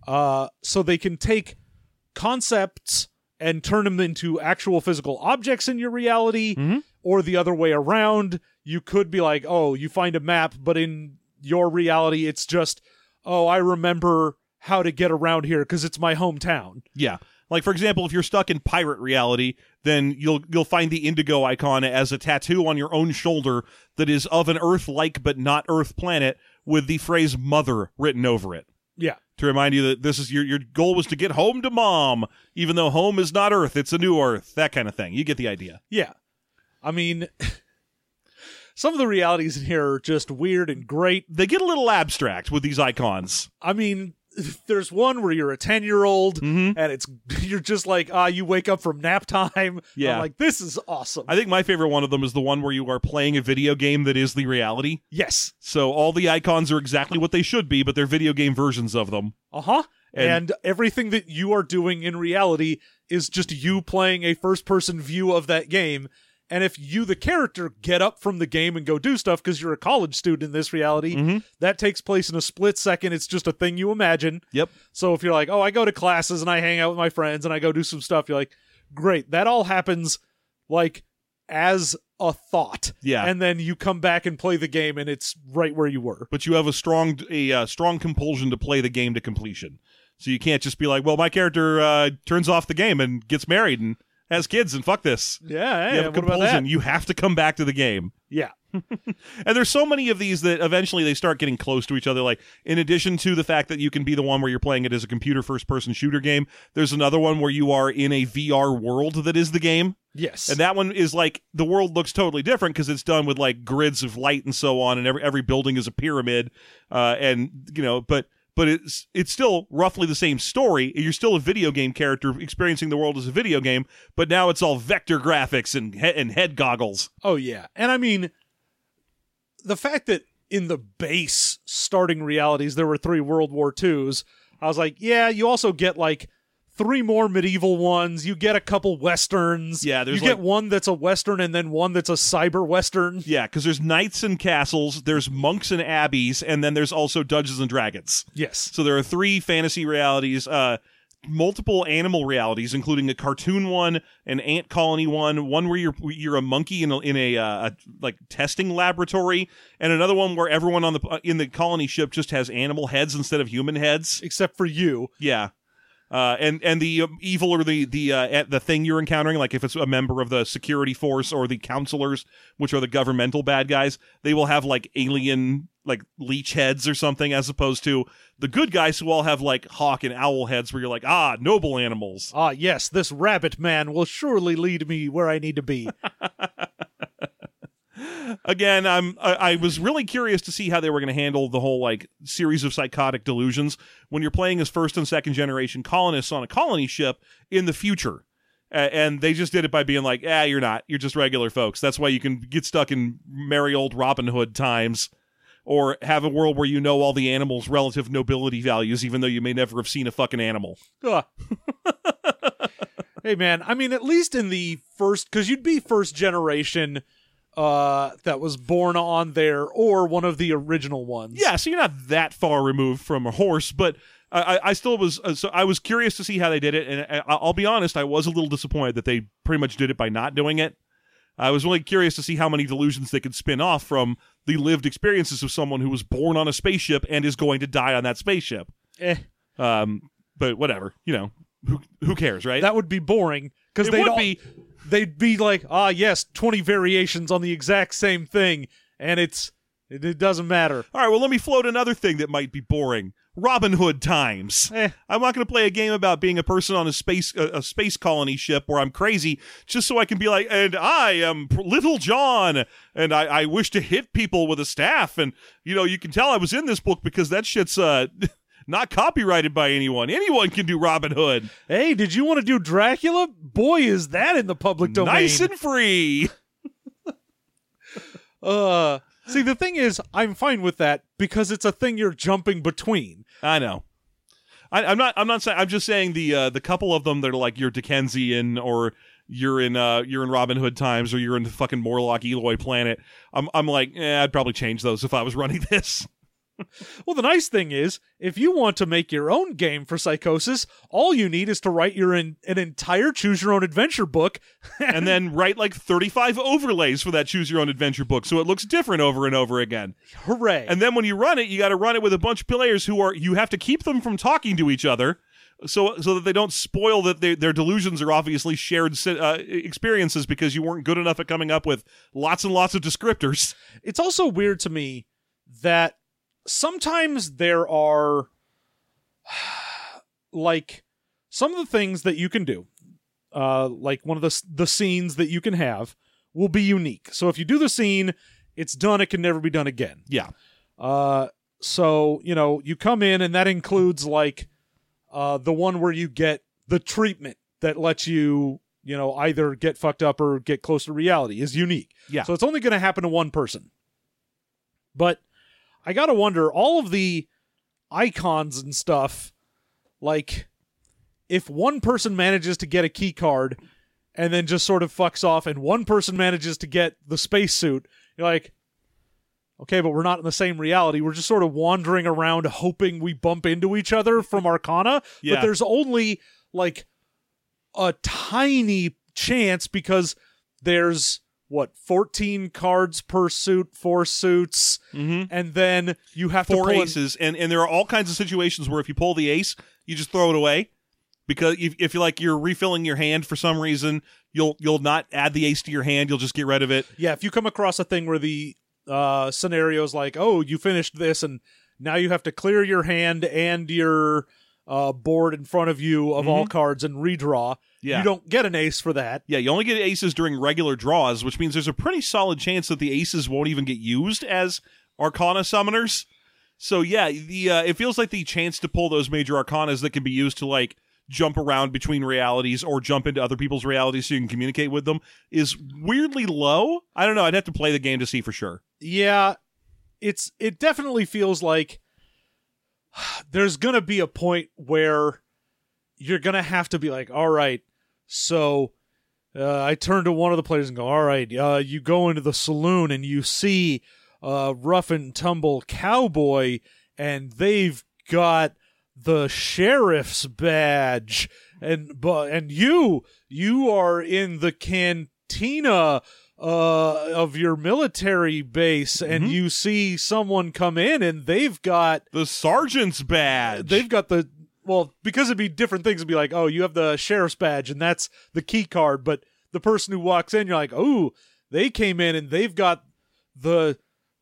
So they can take concepts and turn them into actual physical objects in your reality, or the other way around. You could be like, you find a map, but in your reality, it's just, I remember how to get around here because it's my hometown. Yeah. Like, for example, if you're stuck in pirate reality, then you'll find the indigo icon as a tattoo on your own shoulder that is of an Earth-like but not Earth planet with the phrase "mother" written over it. Yeah. To remind you that this is your goal was to get home to mom, even though home is not Earth, it's a new Earth, that kind of thing. You get the idea. Yeah. I mean, some of the realities in here are just weird and great. They get a little abstract with these icons. I mean, there's one where you're a 10-year-old and you're just like, you wake up from nap time. Yeah. I'm like, this is awesome. I think my favorite one of them is the one where you are playing a video game that is the reality. Yes. So all the icons are exactly what they should be, but they're video game versions of them. And everything that you are doing in reality is just you playing a first-person view of that game. And if you, the character, get up from the game and go do stuff because you're a college student in this reality, that takes place in a split second. It's just a thing you imagine. Yep. So if you're like, I go to classes and I hang out with my friends and I go do some stuff, you're like, great. That all happens like as a thought. Yeah. And then you come back and play the game and it's right where you were. But you have a strong compulsion to play the game to completion. So you can't just be like, well, my character turns off the game and gets married and has kids and fuck this. Yeah, you have a compulsion. You have to come back to the game. Yeah. And there's so many of these that eventually they start getting close to each other. Like, in addition to the fact that you can be the one where you're playing it as a computer first-person shooter game, there's another one where you are in a VR world that is the game. Yes. And that one is like, the world looks totally different because it's done with like grids of light and so on, and every building is a pyramid. But it's still roughly the same story. You're still a video game character experiencing the world as a video game, but now it's all vector graphics and head goggles. Oh, yeah. And I mean, the fact that in the base starting realities there were 3 World War IIs, I was like, yeah, you also get like 3 more medieval ones. You get a couple westerns. Yeah, you get one that's a western and then one that's a cyber western. Yeah, because there's knights and castles, there's monks and abbeys, and then there's also Dungeons and Dragons. Yes. So there are 3 fantasy realities, multiple animal realities, including a cartoon one, an ant colony one where you're a monkey in a like testing laboratory, and another one where everyone in the colony ship just has animal heads instead of human heads, except for you. Yeah. And the evil or the thing you're encountering, like if it's a member of the security force or the counselors, which are the governmental bad guys, they will have like alien, like leech heads or something, as opposed to the good guys who all have like hawk and owl heads, where you're like, noble animals. Yes, this rabbit man will surely lead me where I need to be. Again, I was really curious to see how they were going to handle the whole like series of psychotic delusions when you're playing as first and second generation colonists on a colony ship in the future. And they just did it by being like, you're not. You're just regular folks. That's why you can get stuck in merry old Robin Hood times, or have a world where you know all the animals' relative nobility values, even though you may never have seen a fucking animal. Hey, man, I mean, at least in the first, because you'd be first generation that was born on there, or one of the original ones. Yeah, so you're not that far removed from a horse, but I still was. So I was curious to see how they did it, and I'll be honest, I was a little disappointed that they pretty much did it by not doing it. I was really curious to see how many delusions they could spin off from the lived experiences of someone who was born on a spaceship and is going to die on that spaceship. But whatever, who cares, right? That would be boring because they'd be like, yes, 20 variations on the exact same thing, and it doesn't matter. All right, well, let me float another thing that might be boring. Robin Hood times. I'm not going to play a game about being a person on a space colony ship where I'm crazy just so I can be like, and I am Little John, and I wish to hit people with a staff, and you can tell I was in this book because that shit's not copyrighted by anyone. Anyone can do Robin Hood. Hey, did you want to do Dracula? Boy, is that in the public domain. Nice and free. See, the thing is, I'm fine with that because it's a thing you're jumping between. I know. I'm not saying. I'm just saying the couple of them that are like you're Dickensian or you're in Robin Hood times or you're in the fucking Morlock Eloy planet. I'm like, I'd probably change those if I was running this. Well, the nice thing is, if you want to make your own game for Psychosis, all you need is to write an entire choose-your-own-adventure book. And then write like 35 overlays for that choose-your-own-adventure book so it looks different over and over again. Hooray. And then when you run it, you got to run it with a bunch of players you have to keep them from talking to each other so that they don't spoil that their delusions are obviously shared experiences because you weren't good enough at coming up with lots and lots of descriptors. It's also weird to me that sometimes there are, like, some of the things that you can do, like one of the scenes that you can have will be unique. So if you do the scene, it's done, it can never be done again. Yeah. So, you come in and that includes, like, the one where you get the treatment that lets you, either get fucked up or get close to reality is unique. Yeah. So it's only going to happen to one person. But I gotta wonder, all of the icons and stuff, like, if one person manages to get a key card and then just sort of fucks off and one person manages to get the spacesuit, you're like, okay, but we're not in the same reality. We're just sort of wandering around hoping we bump into each other from Arcana. Yeah. But there's only, like, a tiny chance because there's 14 cards per suit, 4 suits, and then you have 4 to pull aces, and there are all kinds of situations where if you pull the ace, you just throw it away because if you're refilling your hand for some reason, you'll not add the ace to your hand, you'll just get rid of it. Yeah, if you come across a thing where the scenario's like, oh, you finished this, and now you have to clear your hand and your board in front of you of all cards and redraw. Yeah. You don't get an ace for that. Yeah, you only get aces during regular draws, which means there's a pretty solid chance that the aces won't even get used as Arcana summoners. So yeah, it feels like the chance to pull those major Arcanas that can be used to like jump around between realities or jump into other people's realities so you can communicate with them is weirdly low. I don't know, I'd have to play the game to see for sure. Yeah, it definitely feels like there's gonna be a point where you're gonna have to be like, all right, so I turn to one of the players and go, all right, you go into the saloon and you see a rough and tumble cowboy and they've got the sheriff's badge and you are in the cantina of your military base and you see someone come in and they've got the sergeant's badge. They've got because it'd be different things. It'd be like, oh, you have the sheriff's badge and that's the key card, but the person who walks in, you're like, oh, they came in and they've got the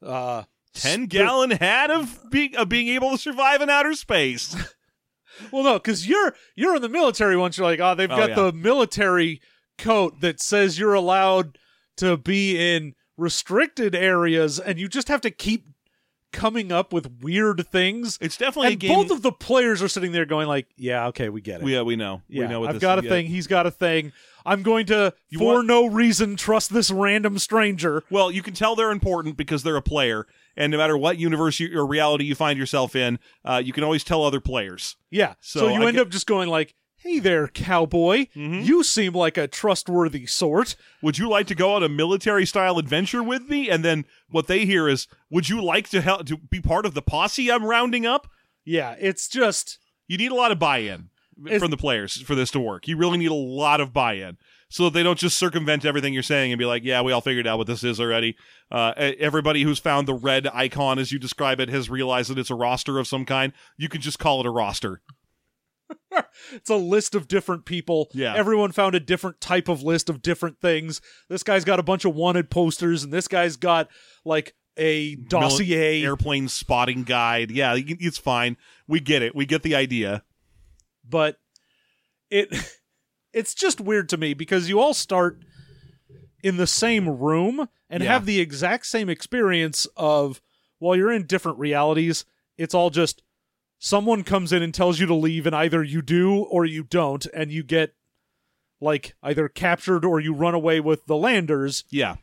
10-gallon hat of being able to survive in outer space. Well, no, because you're in the military once. You're like, oh, they've got the military coat that says you're allowed to be in restricted areas, and you just have to keep coming up with weird things. It's definitely a game. Both of the players are sitting there going like, yeah, okay, we get it. Yeah, we know. Yeah, we know what I've got a thing. He's got a thing. I'm going to, no reason, trust this random stranger. Well, you can tell they're important because they're a player, and no matter what universe or reality you find yourself in, you can always tell other players. Yeah, so you end up just going like, hey there, cowboy. You seem like a trustworthy sort. Would you like to go on a military-style adventure with me? And then what they hear is, would you like to be part of the posse I'm rounding up? Yeah, it's just... You need a lot of buy-in from the players for this to work. You really need a lot of buy-in so that they don't just circumvent everything you're saying and be like, yeah, we all figured out what this is already. Everybody who's found the red icon, as you describe it, has realized that it's a roster of some kind. You can just call it a roster. It's a list of different people. Yeah. Everyone found a different type of list of different things. This guy's got a bunch of wanted posters, and this guy's got, like, a dossier. Airplane spotting guide. Yeah, it's fine. We get it. We get the idea. But it's just weird to me because you all start in the same room and have the exact same experience of, while you're in different realities, it's all just someone comes in and tells you to leave, and either you do or you don't, and you get, like, either captured or you run away with the landers. Yeah.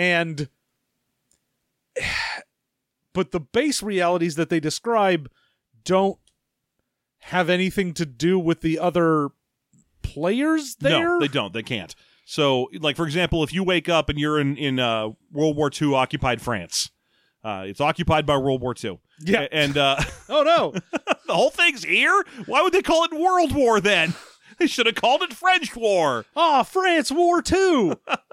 But the base realities that they describe don't have anything to do with the other players there? No, they don't. They can't. So, like, for example, if you wake up and you're in World War II occupied France, it's occupied by World War II. Yeah. And oh, no. the whole thing's here? Why would they call it World War then? They should have called it French War. France War II.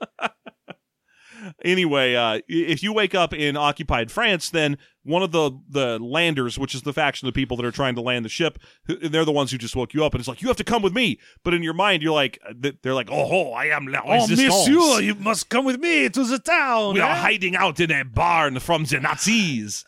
Anyway, if you wake up in occupied France, then one of the landers, which is the faction of people that are trying to land the ship, they're the ones who just woke you up, and it's like, you have to come with me. But in your mind, you're like, they're like, oh, I am la resistance. Monsieur, you must come with me to the town. We are hiding out in a barn from the Nazis.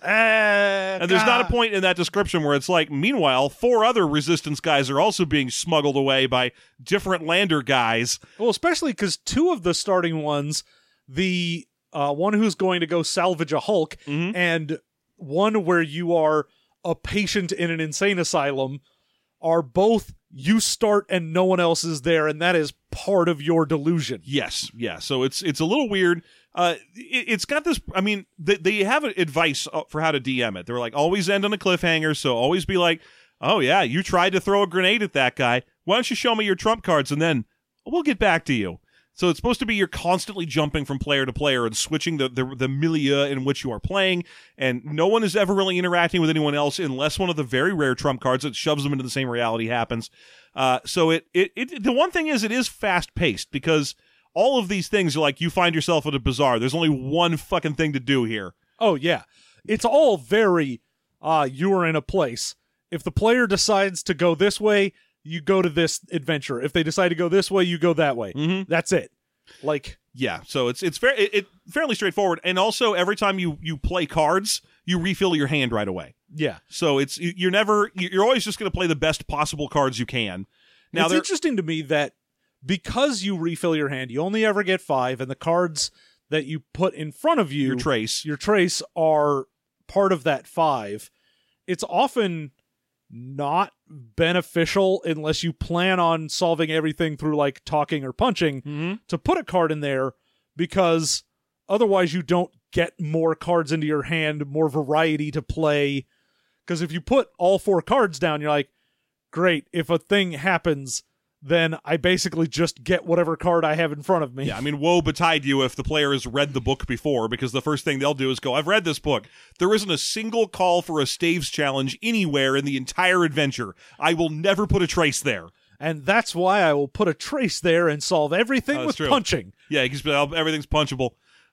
And there's not a point in that description where it's like, meanwhile, 4 other resistance guys are also being smuggled away by different lander guys. Well, especially because 2 of the starting ones, the one who's going to go salvage a Hulk, and one where you are a patient in an insane asylum, are both you start and no one else is there, and that is part of your delusion. Yes, yeah. So it's a little weird. It's got this. I mean, they have advice for how to DM it. They're like, always end on a cliffhanger. So always be like, oh yeah, you tried to throw a grenade at that guy. Why don't you show me your trump cards and then we'll get back to you. So it's supposed to be you're constantly jumping from player to player and switching the milieu in which you are playing, and no one is ever really interacting with anyone else unless one of the very rare trump cards that shoves them into the same reality happens. So the one thing is, it is fast paced because all of these things are like, you find yourself at a bazaar. There's only one fucking thing to do here. Oh yeah, it's all very you are in a place. If the player decides to go this way, you go to this adventure. If they decide to go this way, you go that way. Mm-hmm. That's it. Like, yeah, so it's fairly straightforward. And also, every time you play cards, you refill your hand right away. Yeah. So you're always just going to play the best possible cards you can. Now, it's interesting to me that because you refill your hand, you only ever get 5, and the cards that you put in front of you, your trace are part of that 5. It's often not beneficial unless you plan on solving everything through like talking or punching to put a card in there, because otherwise you don't get more cards into your hand, more variety to play. Because if you put all 4 cards down, you're like, great, if a thing happens, then I basically just get whatever card I have in front of me. Yeah, I mean, woe betide you if the player has read the book before, because the first thing they'll do is go, I've read this book. There isn't a single call for a staves challenge anywhere in the entire adventure. I will never put a trace there. And that's why I will put a trace there and solve everything with punching. Yeah, because everything's punchable.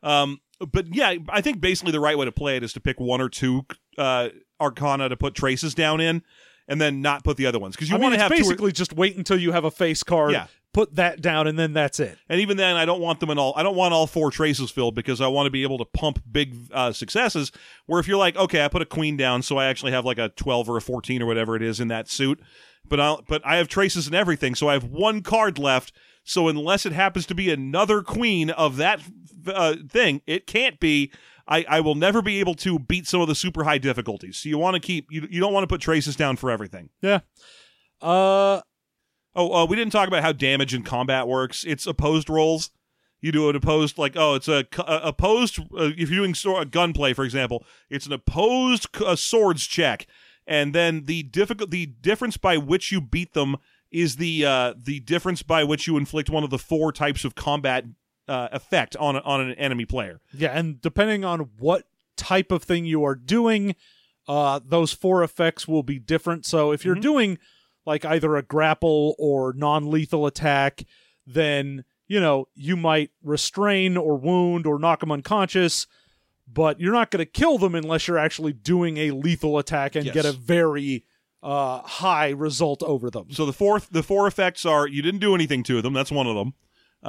But yeah, I think basically the right way to play it is to pick 1 or 2 arcana to put traces down in, and then not put the other ones, because you want to have basically just wait until you have a face card, put that down, and then that's it. And even then, I don't want them in all. I don't want all 4 traces filled, because I want to be able to pump big successes. Where if you're like, okay, I put a queen down, so I actually have like a 12 or a 14 or whatever it is in that suit, but I have traces and everything, so I have 1 card left. So unless it happens to be another queen of that thing, it can't be. I will never be able to beat some of the super high difficulties. So you want to keep, you don't want to put traces down for everything. Yeah. We didn't talk about how damage in combat works. It's opposed rolls. You do an opposed, like, it's a opposed, if you're doing gunplay, for example, it's an opposed swords check. And then the difference by which you beat them is the difference by which you inflict one of the 4 types of combat effect on an enemy player. Yeah, and depending on what type of thing you are doing, those 4 effects will be different. So if you're doing like either a grapple or non-lethal attack, then, you might restrain or wound or knock them unconscious, but you're not going to kill them unless you're actually doing a lethal attack and get a very high result over them. So the four effects are: you didn't do anything to them. That's one of them.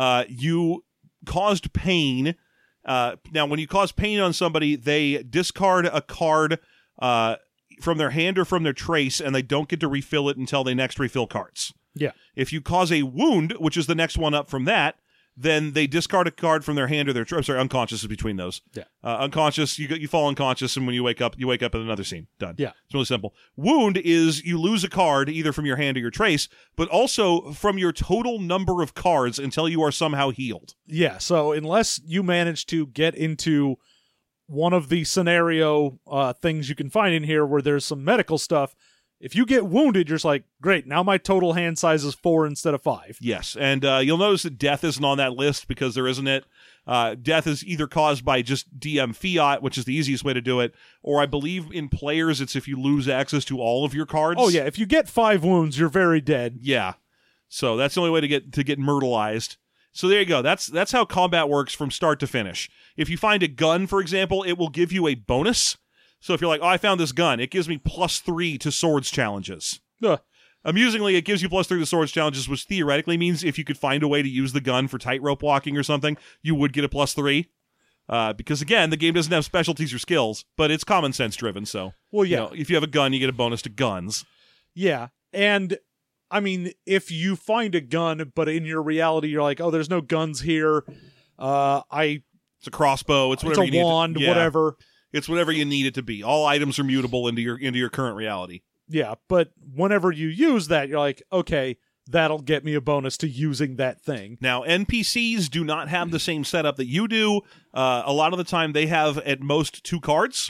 You caused pain. Now, when you cause pain on somebody, they discard a card from their hand or from their trace, and they don't get to refill it until they next refill cards. Yeah. If you cause a wound, which is the next one up from that, then they discard a card from their hand or their trace. I'm sorry, unconscious is between those. Yeah. Unconscious, you fall unconscious, and when you wake up in another scene. Done. Yeah. It's really simple. Wound is you lose a card either from your hand or your trace, but also from your total number of cards until you are somehow healed. Yeah, so unless you manage to get into one of the scenario things you can find in here where there's some medical stuff, if you get wounded, you're just like, great, now my total hand size is 4 instead of 5. Yes, and you'll notice that death isn't on that list because there isn't it. Death is either caused by just DM fiat, which is the easiest way to do it, or I believe in players it's if you lose access to all of your cards. Oh yeah, if you get 5 wounds, you're very dead. Yeah, so that's the only way to get myrtleized. So there you go. That's how combat works from start to finish. If you find a gun, for example, it will give you a bonus. So if you're like, oh, I found this gun, it gives me +3 to swords challenges. Amusingly, it gives you +3 to swords challenges, which theoretically means if you could find a way to use the gun for tightrope walking or something, you would get a +3. Because again, the game doesn't have specialties or skills, but it's common sense driven. So, well, yeah, if you have a gun, you get a bonus to guns. Yeah, and I mean, if you find a gun, but in your reality, you're like, oh, there's no guns here. It's a crossbow. It's whatever a you need. Wand, whatever. It's whatever you need it to be. All items are mutable into your current reality. Yeah, but whenever you use that, you're like, okay, that'll get me a bonus to using that thing. Now, NPCs do not have the same setup that you do. A lot of the time, they have at most 2 cards.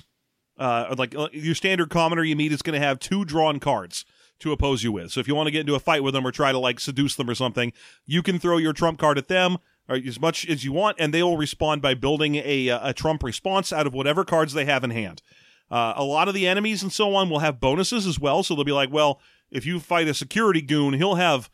Like your standard commoner you meet is going to have 2 drawn cards to oppose you with. So if you want to get into a fight with them or try to like seduce them or something, you can throw your trump card at them or as much as you want, and they will respond by building a trump response out of whatever cards they have in hand. A lot of the enemies and so on will have bonuses as well, so they'll be like, well, if you fight a security goon, he'll have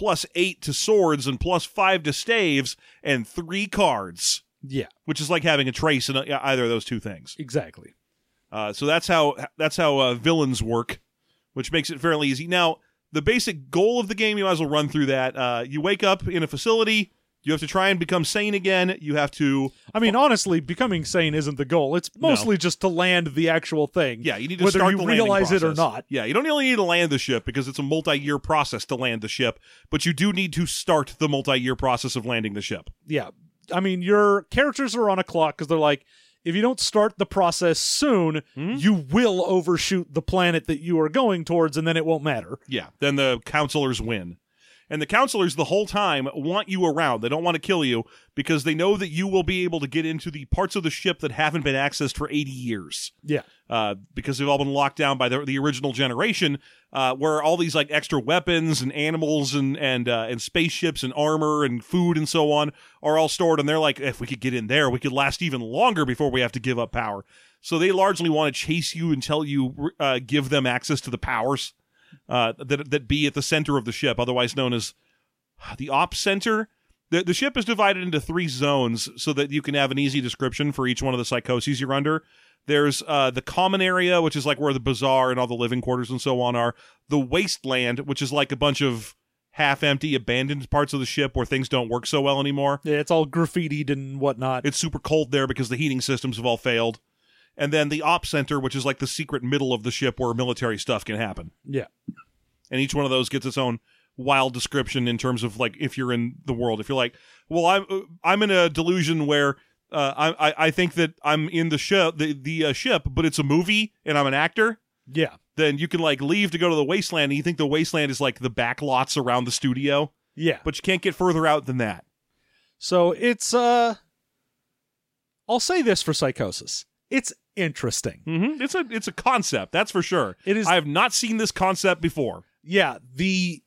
+8 to swords and +5 to staves and 3 cards. Yeah. Which is like having a trace in either of those 2 things. Exactly. So that's how villains work, which makes it fairly easy. Now, the basic goal of the game, you might as well run through that. You wake up in a facility. You have to try and become sane again. You have to... I mean, honestly, becoming sane isn't the goal. It's mostly just to land the actual thing. Yeah, you need to whether start you the landing realize process. it or not. Yeah, you don't really need to land the ship because it's a multi-year process to land the ship, but you do need to start the multi-year process of landing the ship. Yeah. I mean, your characters are on a clock because they're like, if you don't start the process soon, you will overshoot the planet that you are going towards, and then it won't matter. Yeah, then the counselors win. And the counselors the whole time want you around. They don't want to kill you because they know that you will be able to get into the parts of the ship that haven't been accessed for 80 years. Yeah. Because they've all been locked down by the original generation, where all these like extra weapons and animals and spaceships and armor and food and so on are all stored. And they're like, if we could get in there, we could last even longer before we have to give up power. So they largely want to chase you until you give them access to the powers. That be at the center of the ship, otherwise known as the ops center. The ship is divided into 3 zones so that you can have an easy description for each one of the psychoses you're under. There's the common area, which is like where the bazaar and all the living quarters and so on are. The wasteland, which is like a bunch of half-empty, abandoned parts of the ship where things don't work so well anymore. Yeah, it's all graffitied and whatnot. It's super cold there because the heating systems have all failed. And then the ops center, which is like the secret middle of the ship where military stuff can happen. Yeah. And each one of those gets its own wild description in terms of like if you're in the world. If you're like, well, I'm in a delusion where I think that I'm in the ship, the ship, but it's a movie and I'm an actor. Yeah. Then you can like leave to go to the wasteland, and you think the wasteland is like the back lots around the studio. Yeah. But you can't get further out than that. So it's I'll say this for Psychosis. It's interesting. Mm-hmm. It's a concept, that's for sure. It is. I have not seen this concept before. Yeah, the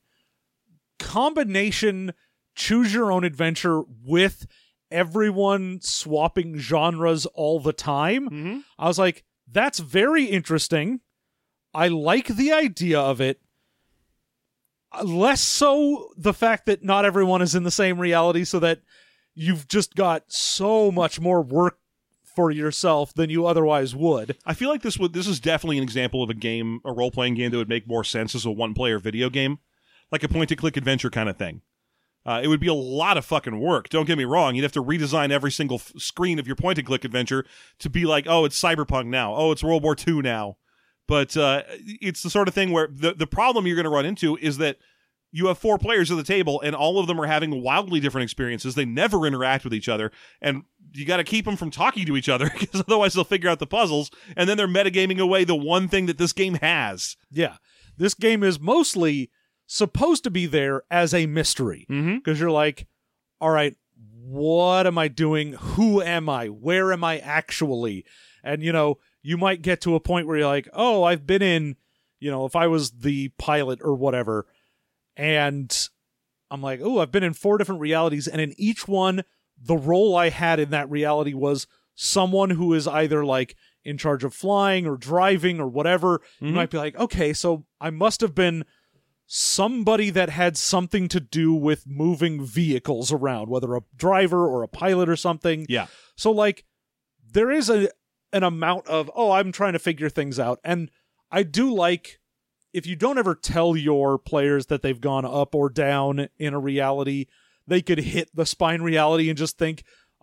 combination choose your own adventure with everyone swapping genres all the time. I was like, that's very interesting. I like the idea of it. Less so the fact that not everyone is in the same reality, so that you've just got so much more work for yourself than you otherwise would. I feel like this is definitely an example of a role-playing game that would make more sense as a one-player video game, like a point-and-click adventure kind of thing. It would be a lot of fucking work. Don't get me wrong. You'd have to redesign every single screen of your point-and-click adventure to be like, oh, it's Cyberpunk now. Oh, it's World War II now. But it's the sort of thing where the problem you're going to run into is that you have 4 players at the table, and all of them are having wildly different experiences. They never interact with each other, and you got to keep them from talking to each other, because otherwise they'll figure out the puzzles, and then they're metagaming away the one thing that this game has. Yeah. This game is mostly supposed to be there as a mystery, because you're like, all right, what am I doing? Who am I? Where am I actually? And, you might get to a point where you're like, oh, I've been in, if I was the pilot or whatever, and I'm like, oh, I've been in 4 different realities, and in each one, the role I had in that reality was someone who is either like in charge of flying or driving or whatever. You might be like, okay, so I must have been somebody that had something to do with moving vehicles around, whether a driver or a pilot or something. Yeah. So like there is an amount of, I'm trying to figure things out. And I do like, if you don't ever tell your players that they've gone up or down in a reality, they could hit the spine reality and just think,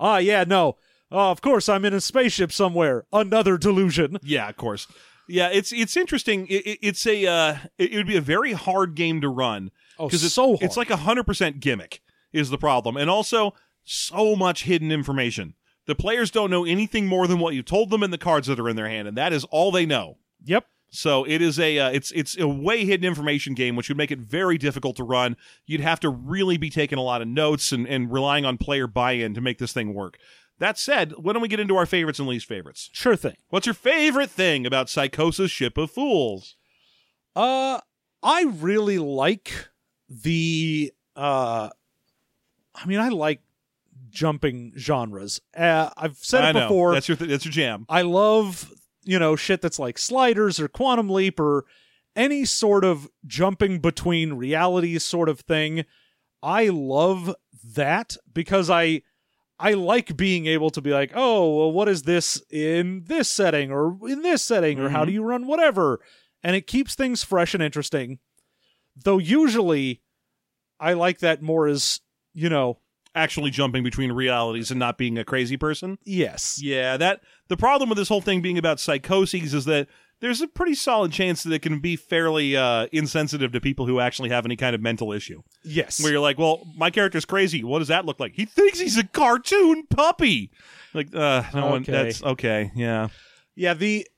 of course I'm in a spaceship somewhere. Another delusion. Yeah, of course. Yeah, it's interesting. It would be a very hard game to run. Oh, it's so hard. It's like 100% gimmick is the problem. And also so much hidden information. The players don't know anything more than what you told them in the cards that are in their hand, and that is all they know. Yep. So it is it's a way hidden information game, which would make it very difficult to run. You'd have to really be taking a lot of notes and relying on player buy-in to make this thing work. That said, why don't we get into our favorites and least favorites? Sure thing. What's your favorite thing about Psychosis Ship of Fools? I really like the I like jumping genres. I've said it before. That's your jam. I love, shit that's like Sliders or Quantum Leap or any sort of jumping between realities sort of thing. I love that because I like being able to be like, oh, well, what is this in this setting or in this setting or how do you run whatever? And it keeps things fresh and interesting. Though usually I like that more as, actually jumping between realities and not being a crazy person. Yes. Yeah, the problem with this whole thing being about psychoses is that there's a pretty solid chance that it can be fairly insensitive to people who actually have any kind of mental issue. Yes. Where you're like, well, my character's crazy. What does that look like? He thinks he's a cartoon puppy. Like, that's okay. Yeah. Yeah,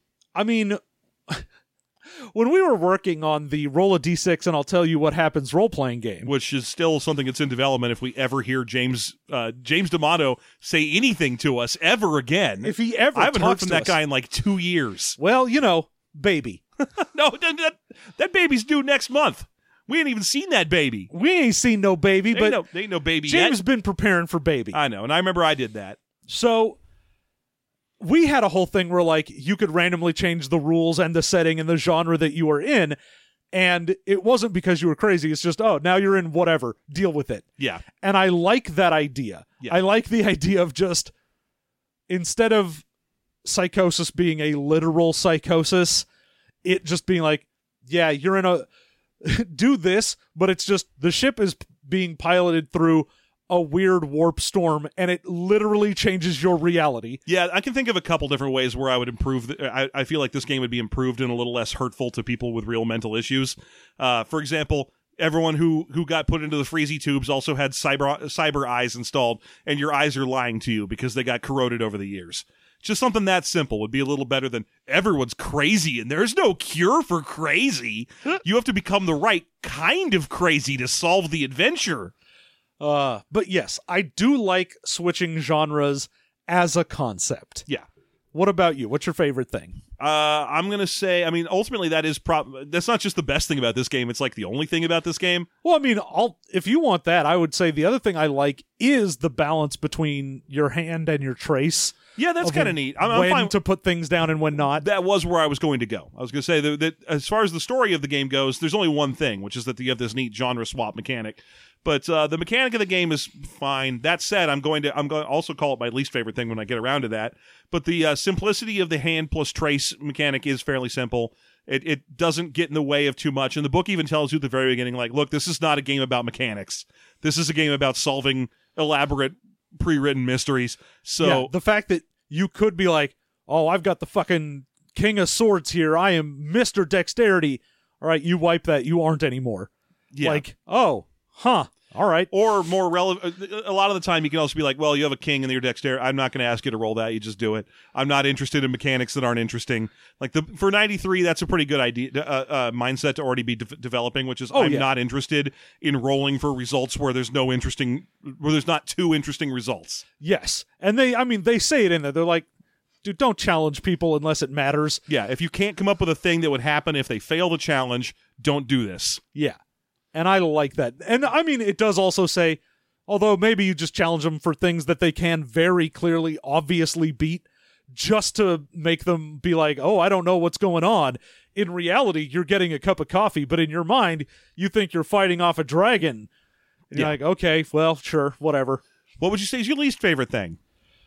when we were working on the roll a d6 and I'll tell you what happens role-playing game, which is still something that's in development if we ever hear James D'Amato say anything to us ever again. If he ever I haven't heard from that us. guy in like 2 years. Well, baby. No, that baby's due next month. We ain't even seen that baby. We ain't seen no baby, They but ain't no baby James yet. been preparing for baby. I know, and I remember I did that. So we had a whole thing where like you could randomly change the rules and the setting and the genre that you were in, and it wasn't because you were crazy. It's just, now you're in whatever. Deal with it. Yeah. And I like that idea. Yeah. I like the idea of just, instead of psychosis being a literal psychosis, it just being like, yeah, you're in a do this, but it's just the ship is being piloted through a weird warp storm, and it literally changes your reality. Yeah, I can think of a couple different ways where I would improve. I feel like this game would be improved and a little less hurtful to people with real mental issues. For example, everyone who got put into the freezy tubes also had cyber eyes installed, and your eyes are lying to you because they got corroded over the years. Just something that simple would be a little better than everyone's crazy and there's no cure for crazy. You have to become the right kind of crazy to solve the adventure. But yes, I do like switching genres as a concept. Yeah. What about you? What's your favorite thing? I'm gonna say, I mean, ultimately that's not just the best thing about this game. It's like the only thing about this game. Well, I mean, if you want that, I would say the other thing I like is the balance between your hand and your trace. Yeah, that's kind of neat. I'm when fine to put things down and when not. That was where I was going to go. I was going to say that as far as the story of the game goes, there's only one thing, which is that you have this neat genre swap mechanic. But the mechanic of the game is fine. That said, I'm going to also call it my least favorite thing when I get around to that. But the simplicity of the hand plus trace mechanic is fairly simple. It doesn't get in the way of too much. And the book even tells you at the very beginning, like, look, this is not a game about mechanics. This is a game about solving elaborate pre-written mysteries. So yeah, the fact that you could be like, oh, I've got the fucking King of Swords here. I am Mr. Dexterity. All right, you wipe that. You aren't anymore. yeah. Like, oh, huh. All right. Or more relevant, a lot of the time you can also be like, well, you have a king and you're dexterity. I'm not going to ask you to roll that. You just do it. I'm not interested in mechanics that aren't interesting. Like for 93, that's a pretty good idea, mindset to already be developing, which is I'm not interested in rolling for results where there's not two interesting results. Yes. And they say it in there. They're like, dude, don't challenge people unless it matters. Yeah. If you can't come up with a thing that would happen if they fail the challenge, don't do this. Yeah. And I like that. And I mean, it does also say, although maybe you just challenge them for things that they can very clearly, obviously beat, just to make them be like, oh, I don't know what's going on. In reality, you're getting a cup of coffee, but in your mind, you think you're fighting off a dragon. And you're like, okay, well, sure, whatever. What would you say is your least favorite thing?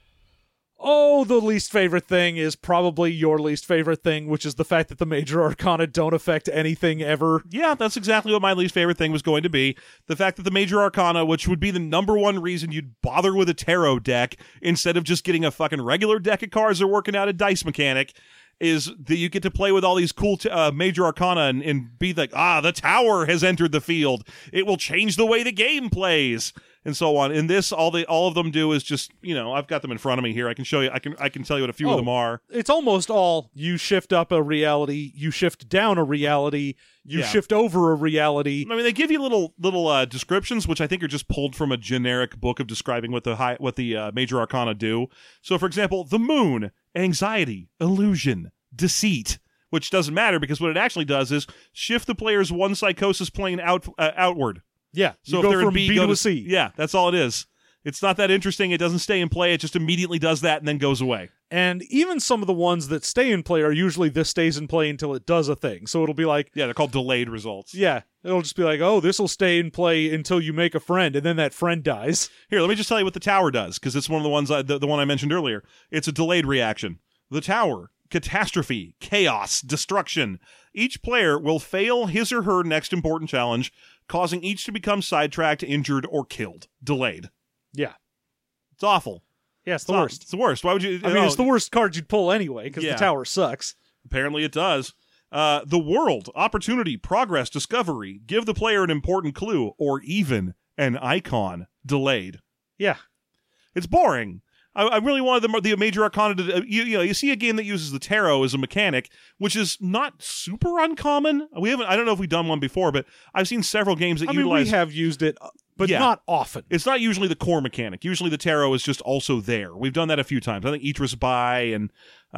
Oh, the least favorite thing is probably your least favorite thing, which is the fact that the major arcana don't affect anything ever. Yeah, that's exactly what my least favorite thing was going to be. The fact that the major arcana, which would be the number one reason you'd bother with a tarot deck instead of just getting a fucking regular deck of cards or working out a dice mechanic, is that you get to play with all these cool major arcana and be like, the tower has entered the field. It will change the way the game plays. And so on. In this, all of them do is just, I've got them in front of me here. I can show you. I can tell you what a few of them are. It's almost all you shift up a reality, you shift down a reality, you shift over a reality. I mean, they give you little descriptions, which I think are just pulled from a generic book of describing what the major arcana do. So, for example, the moon, anxiety, illusion, deceit. Which doesn't matter because what it actually does is shift the player's one psychosis plane outward. Yeah, so if they're go from in B to a C. Yeah, that's all it is. It's not that interesting. It doesn't stay in play. It just immediately does that and then goes away. And even some of the ones that stay in play are usually this stays in play until it does a thing. So it'll be like... Yeah, they're called delayed results. Yeah, it'll just be like, oh, this will stay in play until you make a friend, and then that friend dies. Here, let me just tell you what the tower does, because it's one of the ones, the one I mentioned earlier. It's a delayed reaction. The tower... catastrophe, chaos, destruction. Each player will fail his or her next important challenge, causing each to become sidetracked, injured, or killed. Delayed. Yeah. It's awful. Yeah, it's the worst. It's the worst. Why would you... I mean, it's the worst card you'd pull anyway, because the tower sucks. Apparently it does. The world, opportunity, progress, discovery, give the player an important clue, or even an icon. Delayed. Yeah. It's boring. I really wanted the major arcana to... You see a game that uses the tarot as a mechanic, which is not super uncommon. I don't know if we've done one before, but I've seen several games that utilize... we have used it, but not often. It's not usually the core mechanic. Usually the tarot is just also there. We've done that a few times. I think Idris Bai and...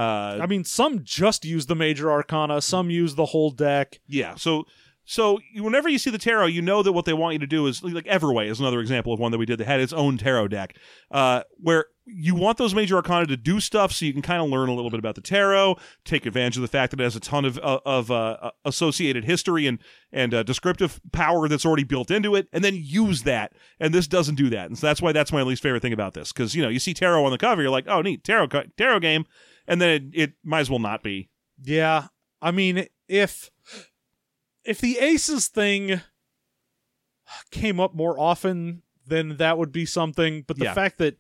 some just use the major arcana, some use the whole deck. Yeah, so whenever you see the tarot, you know that what they want you to do is, like Everway is another example of one that we did that had its own tarot deck, where you want those major arcana to do stuff so you can kind of learn a little bit about the tarot, take advantage of the fact that it has a ton of associated history and descriptive power that's already built into it, and then use that. And this doesn't do that. And so that's my least favorite thing about this, because, you see tarot on the cover, you're like, oh, neat, tarot game, and then it might as well not be. Yeah, I mean, if the aces thing came up more often, then that would be something. But the fact that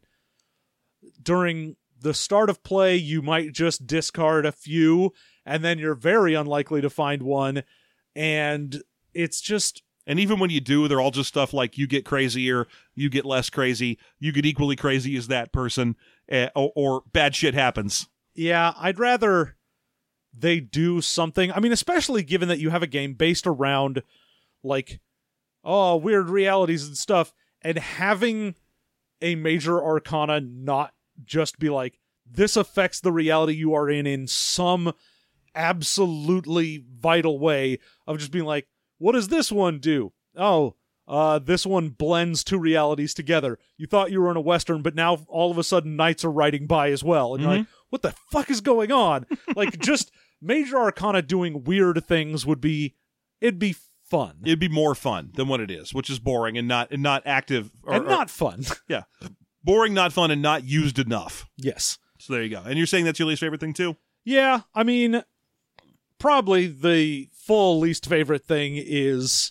during the start of play, you might just discard a few, and then you're very unlikely to find one. And it's just... And even when you do, they're all just stuff like you get crazier, you get less crazy, you get equally crazy as that person, or bad shit happens. Yeah, I'd rather... they do something. I mean, especially given that you have a game based around, like, weird realities and stuff, and having a major arcana not just be like, this affects the reality you are in some absolutely vital way of just being like, what does this one do? Oh, this one blends two realities together. You thought you were in a Western, but now all of a sudden knights are riding by as well. And you're like, what the fuck is going on? Like, just Major Arcana doing weird things it'd be fun. It'd be more fun than what it is, which is boring and not active. And not fun. Yeah. Boring, not fun, and not used enough. Yes. So there you go. And you're saying that's your least favorite thing too? Yeah, I mean, probably the full least favorite thing is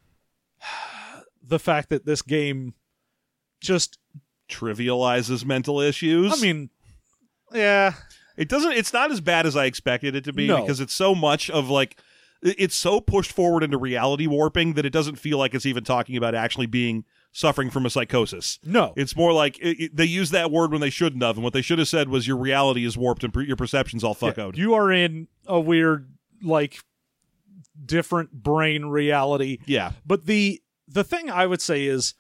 the fact that this game just trivializes mental issues. I mean, yeah. It's not as bad as I expected it to be, No. because it's so much of like, it's so pushed forward into reality warping that it doesn't feel like it's even talking about actually suffering from a psychosis. No. It's more like they use that word when they shouldn't have, and what they should have said was your reality is warped and your perception's all fuck out. You are in a weird, like, different brain reality. Yeah. But the thing I would say is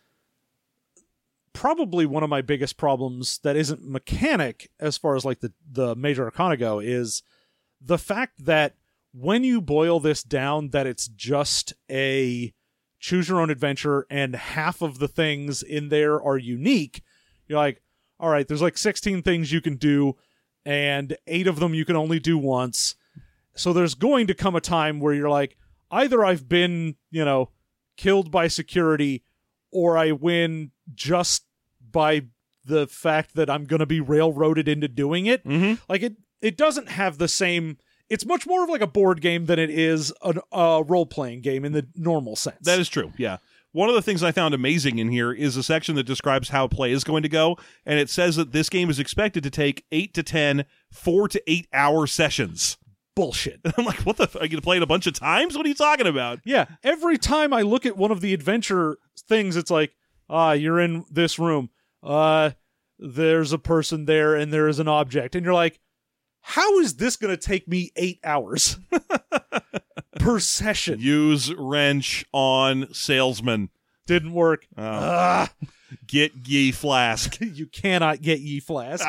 probably one of my biggest problems that isn't mechanic as far as like the Major Arcana go is the fact that when you boil this down, that it's just a choose your own adventure and half of the things in there are unique. You're like, all right, there's like 16 things you can do and 8 of them you can only do once. So there's going to come a time where you're like, either I've been, killed by security, or I win just by the fact that I'm going to be railroaded into doing it. Mm-hmm. Like, it doesn't have the same... It's much more of like a board game than it is a role-playing game in the normal sense. That is true, yeah. One of the things I found amazing in here is a section that describes how play is going to go, and it says that this game is expected to take 8 to 10, 4 to 8 hour sessions. Bullshit. I'm like, what the fuck? Are you going to play it a bunch of times? What are you talking about? Yeah, every time I look at one of the adventure things, it's like, you're in this room. There's a person there, and there is an object. And you're like, how is this going to take me 8 hours per session? Use wrench on salesman. Didn't work. Get ye flask. You cannot get ye flask.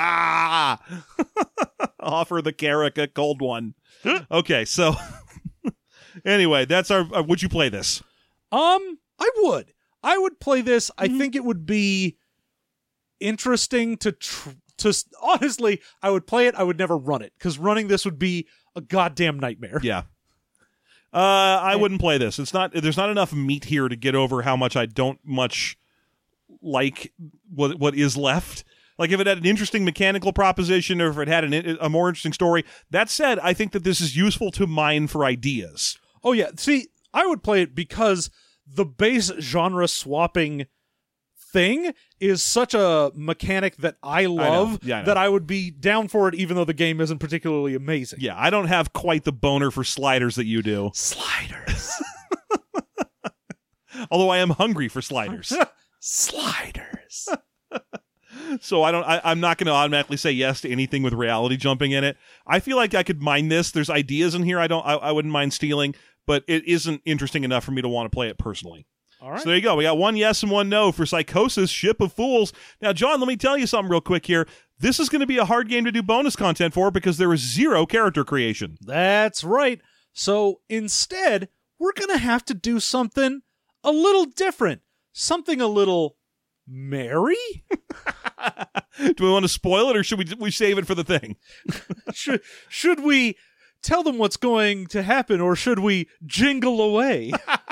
Offer the Carrick a cold one. Okay, so anyway, that's our. Would you play this? I would. I would play this. I think it would be interesting to honestly, I would play it. I would never run it because running this would be a goddamn nightmare. Yeah. I wouldn't play this. There's not enough meat here to get over how much I don't much like what is left. Like, if it had an interesting mechanical proposition, or if it had a more interesting story. That said, I think that this is useful to mine for ideas. Oh yeah. See, I would play it because the base genre swapping thing is such a mechanic that I love that I would be down for it, even though the game isn't particularly amazing. Yeah, I don't have quite the boner for sliders that you do. Sliders. Although I am hungry for sliders. Sliders. So I'm not going to automatically say yes to anything with reality jumping in it. I feel like I could mine this. There's ideas in here I wouldn't mind stealing, but it isn't interesting enough for me to want to play it personally. All right. So there you go. We got 1 yes and 1 no for Psychosis, Ship of Fools. Now, John, let me tell you something real quick here. This is going to be a hard game to do bonus content for because there is 0 character creation. That's right. So instead, we're going to have to do something a little different. Something a little merry? Do we want to spoil it, or should we save it for the thing? Should we tell them what's going to happen, or should we jingle away?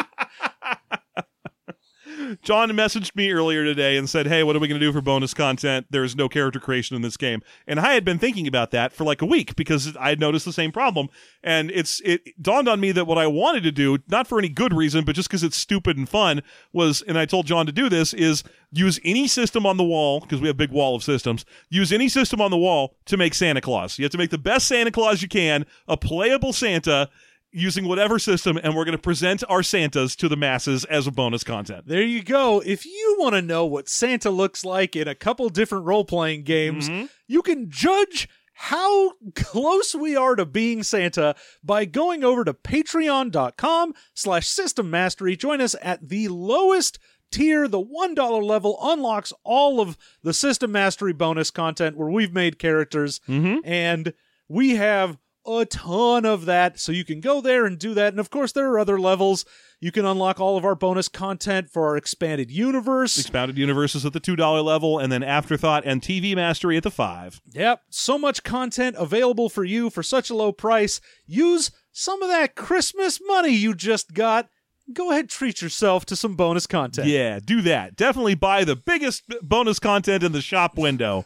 John messaged me earlier today and said, hey, what are we going to do for bonus content? There's no character creation in this game. And I had been thinking about that for like a week because I had noticed the same problem. And it dawned on me that what I wanted to do, not for any good reason, but just because it's stupid and fun, was, and I told John to do this, is use any system on the wall, because we have a big wall of systems, use any system on the wall to make Santa Claus. You have to make the best Santa Claus you can, a playable Santa, using whatever system, and we're going to present our Santas to the masses as a bonus content. There you go. If you want to know what Santa looks like in a couple different role-playing games, you can judge how close we are to being Santa by going over to patreon.com/systemmastery. Join us at the lowest tier. The $1 level unlocks all of the System Mastery bonus content where we've made characters, and we have a ton of that, so you can go there and do that. And of course, there are other levels. You can unlock all of our bonus content for our expanded universe. Expanded universe is at the $2 level, and then Afterthought and TV Mastery at the $5. Yep, so much content available for you for such a low price. Use some of that Christmas money you just got. Go ahead, treat yourself to some bonus content. Yeah, do that. Definitely buy the biggest bonus content in the shop window.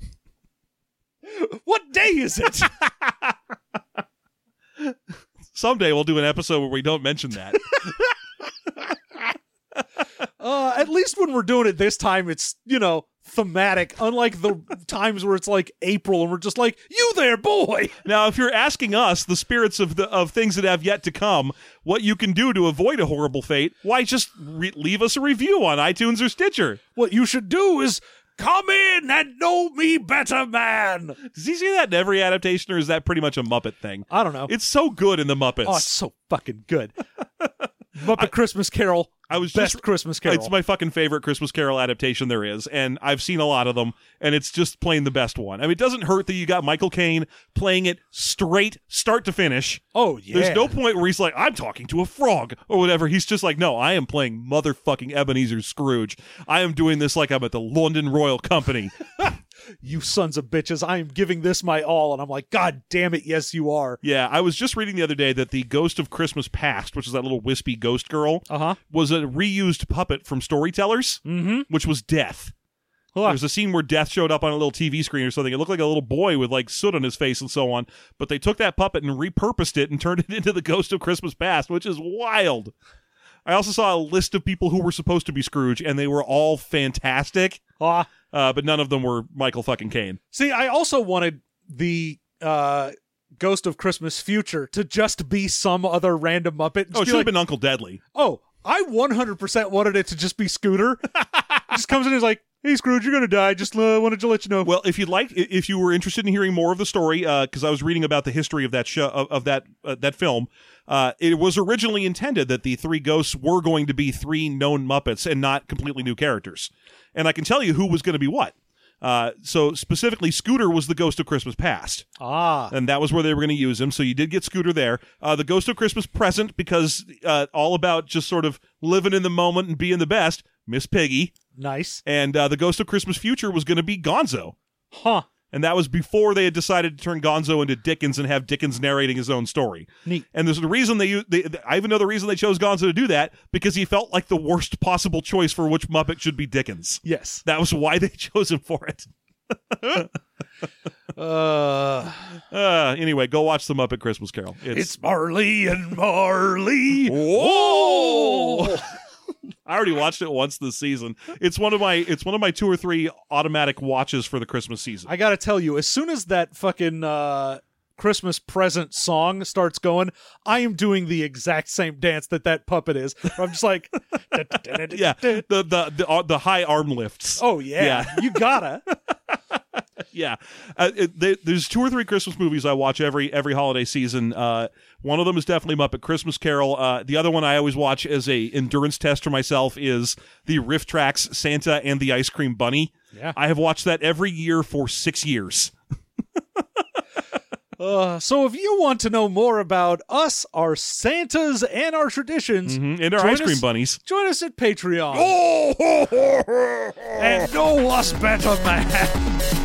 What day is it? Someday we'll do an episode where we don't mention that. At least when we're doing it this time, it's, thematic, unlike the times where it's like April and we're just like, you there, boy. Now, if you're asking us, the spirits of things that have yet to come, what you can do to avoid a horrible fate, why just leave us a review on iTunes or Stitcher. What you should do is come in and know me better, man. Does he say that in every adaptation, or is that pretty much a Muppet thing? I don't know. It's so good in the Muppets. Oh, it's so fucking good. Muppet Christmas Carol. Best Christmas Carol. It's my fucking favorite Christmas Carol adaptation there is, and I've seen a lot of them, and it's just plain the best one. I mean, it doesn't hurt that you got Michael Caine playing it straight, start to finish. Oh, yeah. There's no point where he's like, I'm talking to a frog, or whatever. He's just like, no, I am playing motherfucking Ebenezer Scrooge. I am doing this like I'm at the London Royal Company. You sons of bitches, I am giving this my all. And I'm like, God damn it, yes, you are. Yeah, I was just reading the other day that the Ghost of Christmas Past, which is that little wispy ghost girl, was a reused puppet from Storytellers, which was Death. There's a scene where Death showed up on a little TV screen or something. It looked like a little boy with like soot on his face and so on. But they took that puppet and repurposed it and turned it into the Ghost of Christmas Past, which is wild. I also saw a list of people who were supposed to be Scrooge, and they were all fantastic. But none of them were Michael fucking Caine. See, I also wanted the Ghost of Christmas Future to just be some other random Muppet. Oh, it should have been Uncle Deadly. Oh, I 100% wanted it to just be Scooter. Just comes in and is like, hey, Scrooge, you're going to die. Just wanted to let you know. Well, if you were interested in hearing more of the story, because I was reading about the history of that show, of that film, it was originally intended that the three ghosts were going to be three known Muppets and not completely new characters. And I can tell you who was going to be what. So specifically, Scooter was the Ghost of Christmas Past. And that was where they were going to use him. So you did get Scooter there. The Ghost of Christmas Present, because all about just sort of living in the moment and being the best, Miss Piggy. Nice. And the Ghost of Christmas Future was going to be Gonzo. And that was before they had decided to turn Gonzo into Dickens and have Dickens narrating his own story. Neat. And there's a reason I even know the reason they chose Gonzo to do that, because he felt like the worst possible choice for which Muppet should be Dickens. Yes. That was why they chose him for it. Anyway, go watch the Muppet Christmas Carol. It's Marley and Marley. Whoa! I already watched it once this season. It's one of my 2 or 3 automatic watches for the Christmas season. I gotta tell you, as soon as that fucking Christmas present song starts going, I am doing the exact same dance that puppet is. I'm just like, yeah, the high arm lifts. Oh yeah. You gotta. Yeah, there's 2 or 3 Christmas movies I watch every holiday season. One of them is definitely Muppet Christmas Carol. The other one I always watch as a endurance test for myself is the Riff Tracks Santa and the Ice Cream Bunny. Yeah, I have watched that every year for 6 years. So if you want to know more about us, our Santas, and our traditions, and our ice cream bunnies, join us at Patreon. And know us better, man.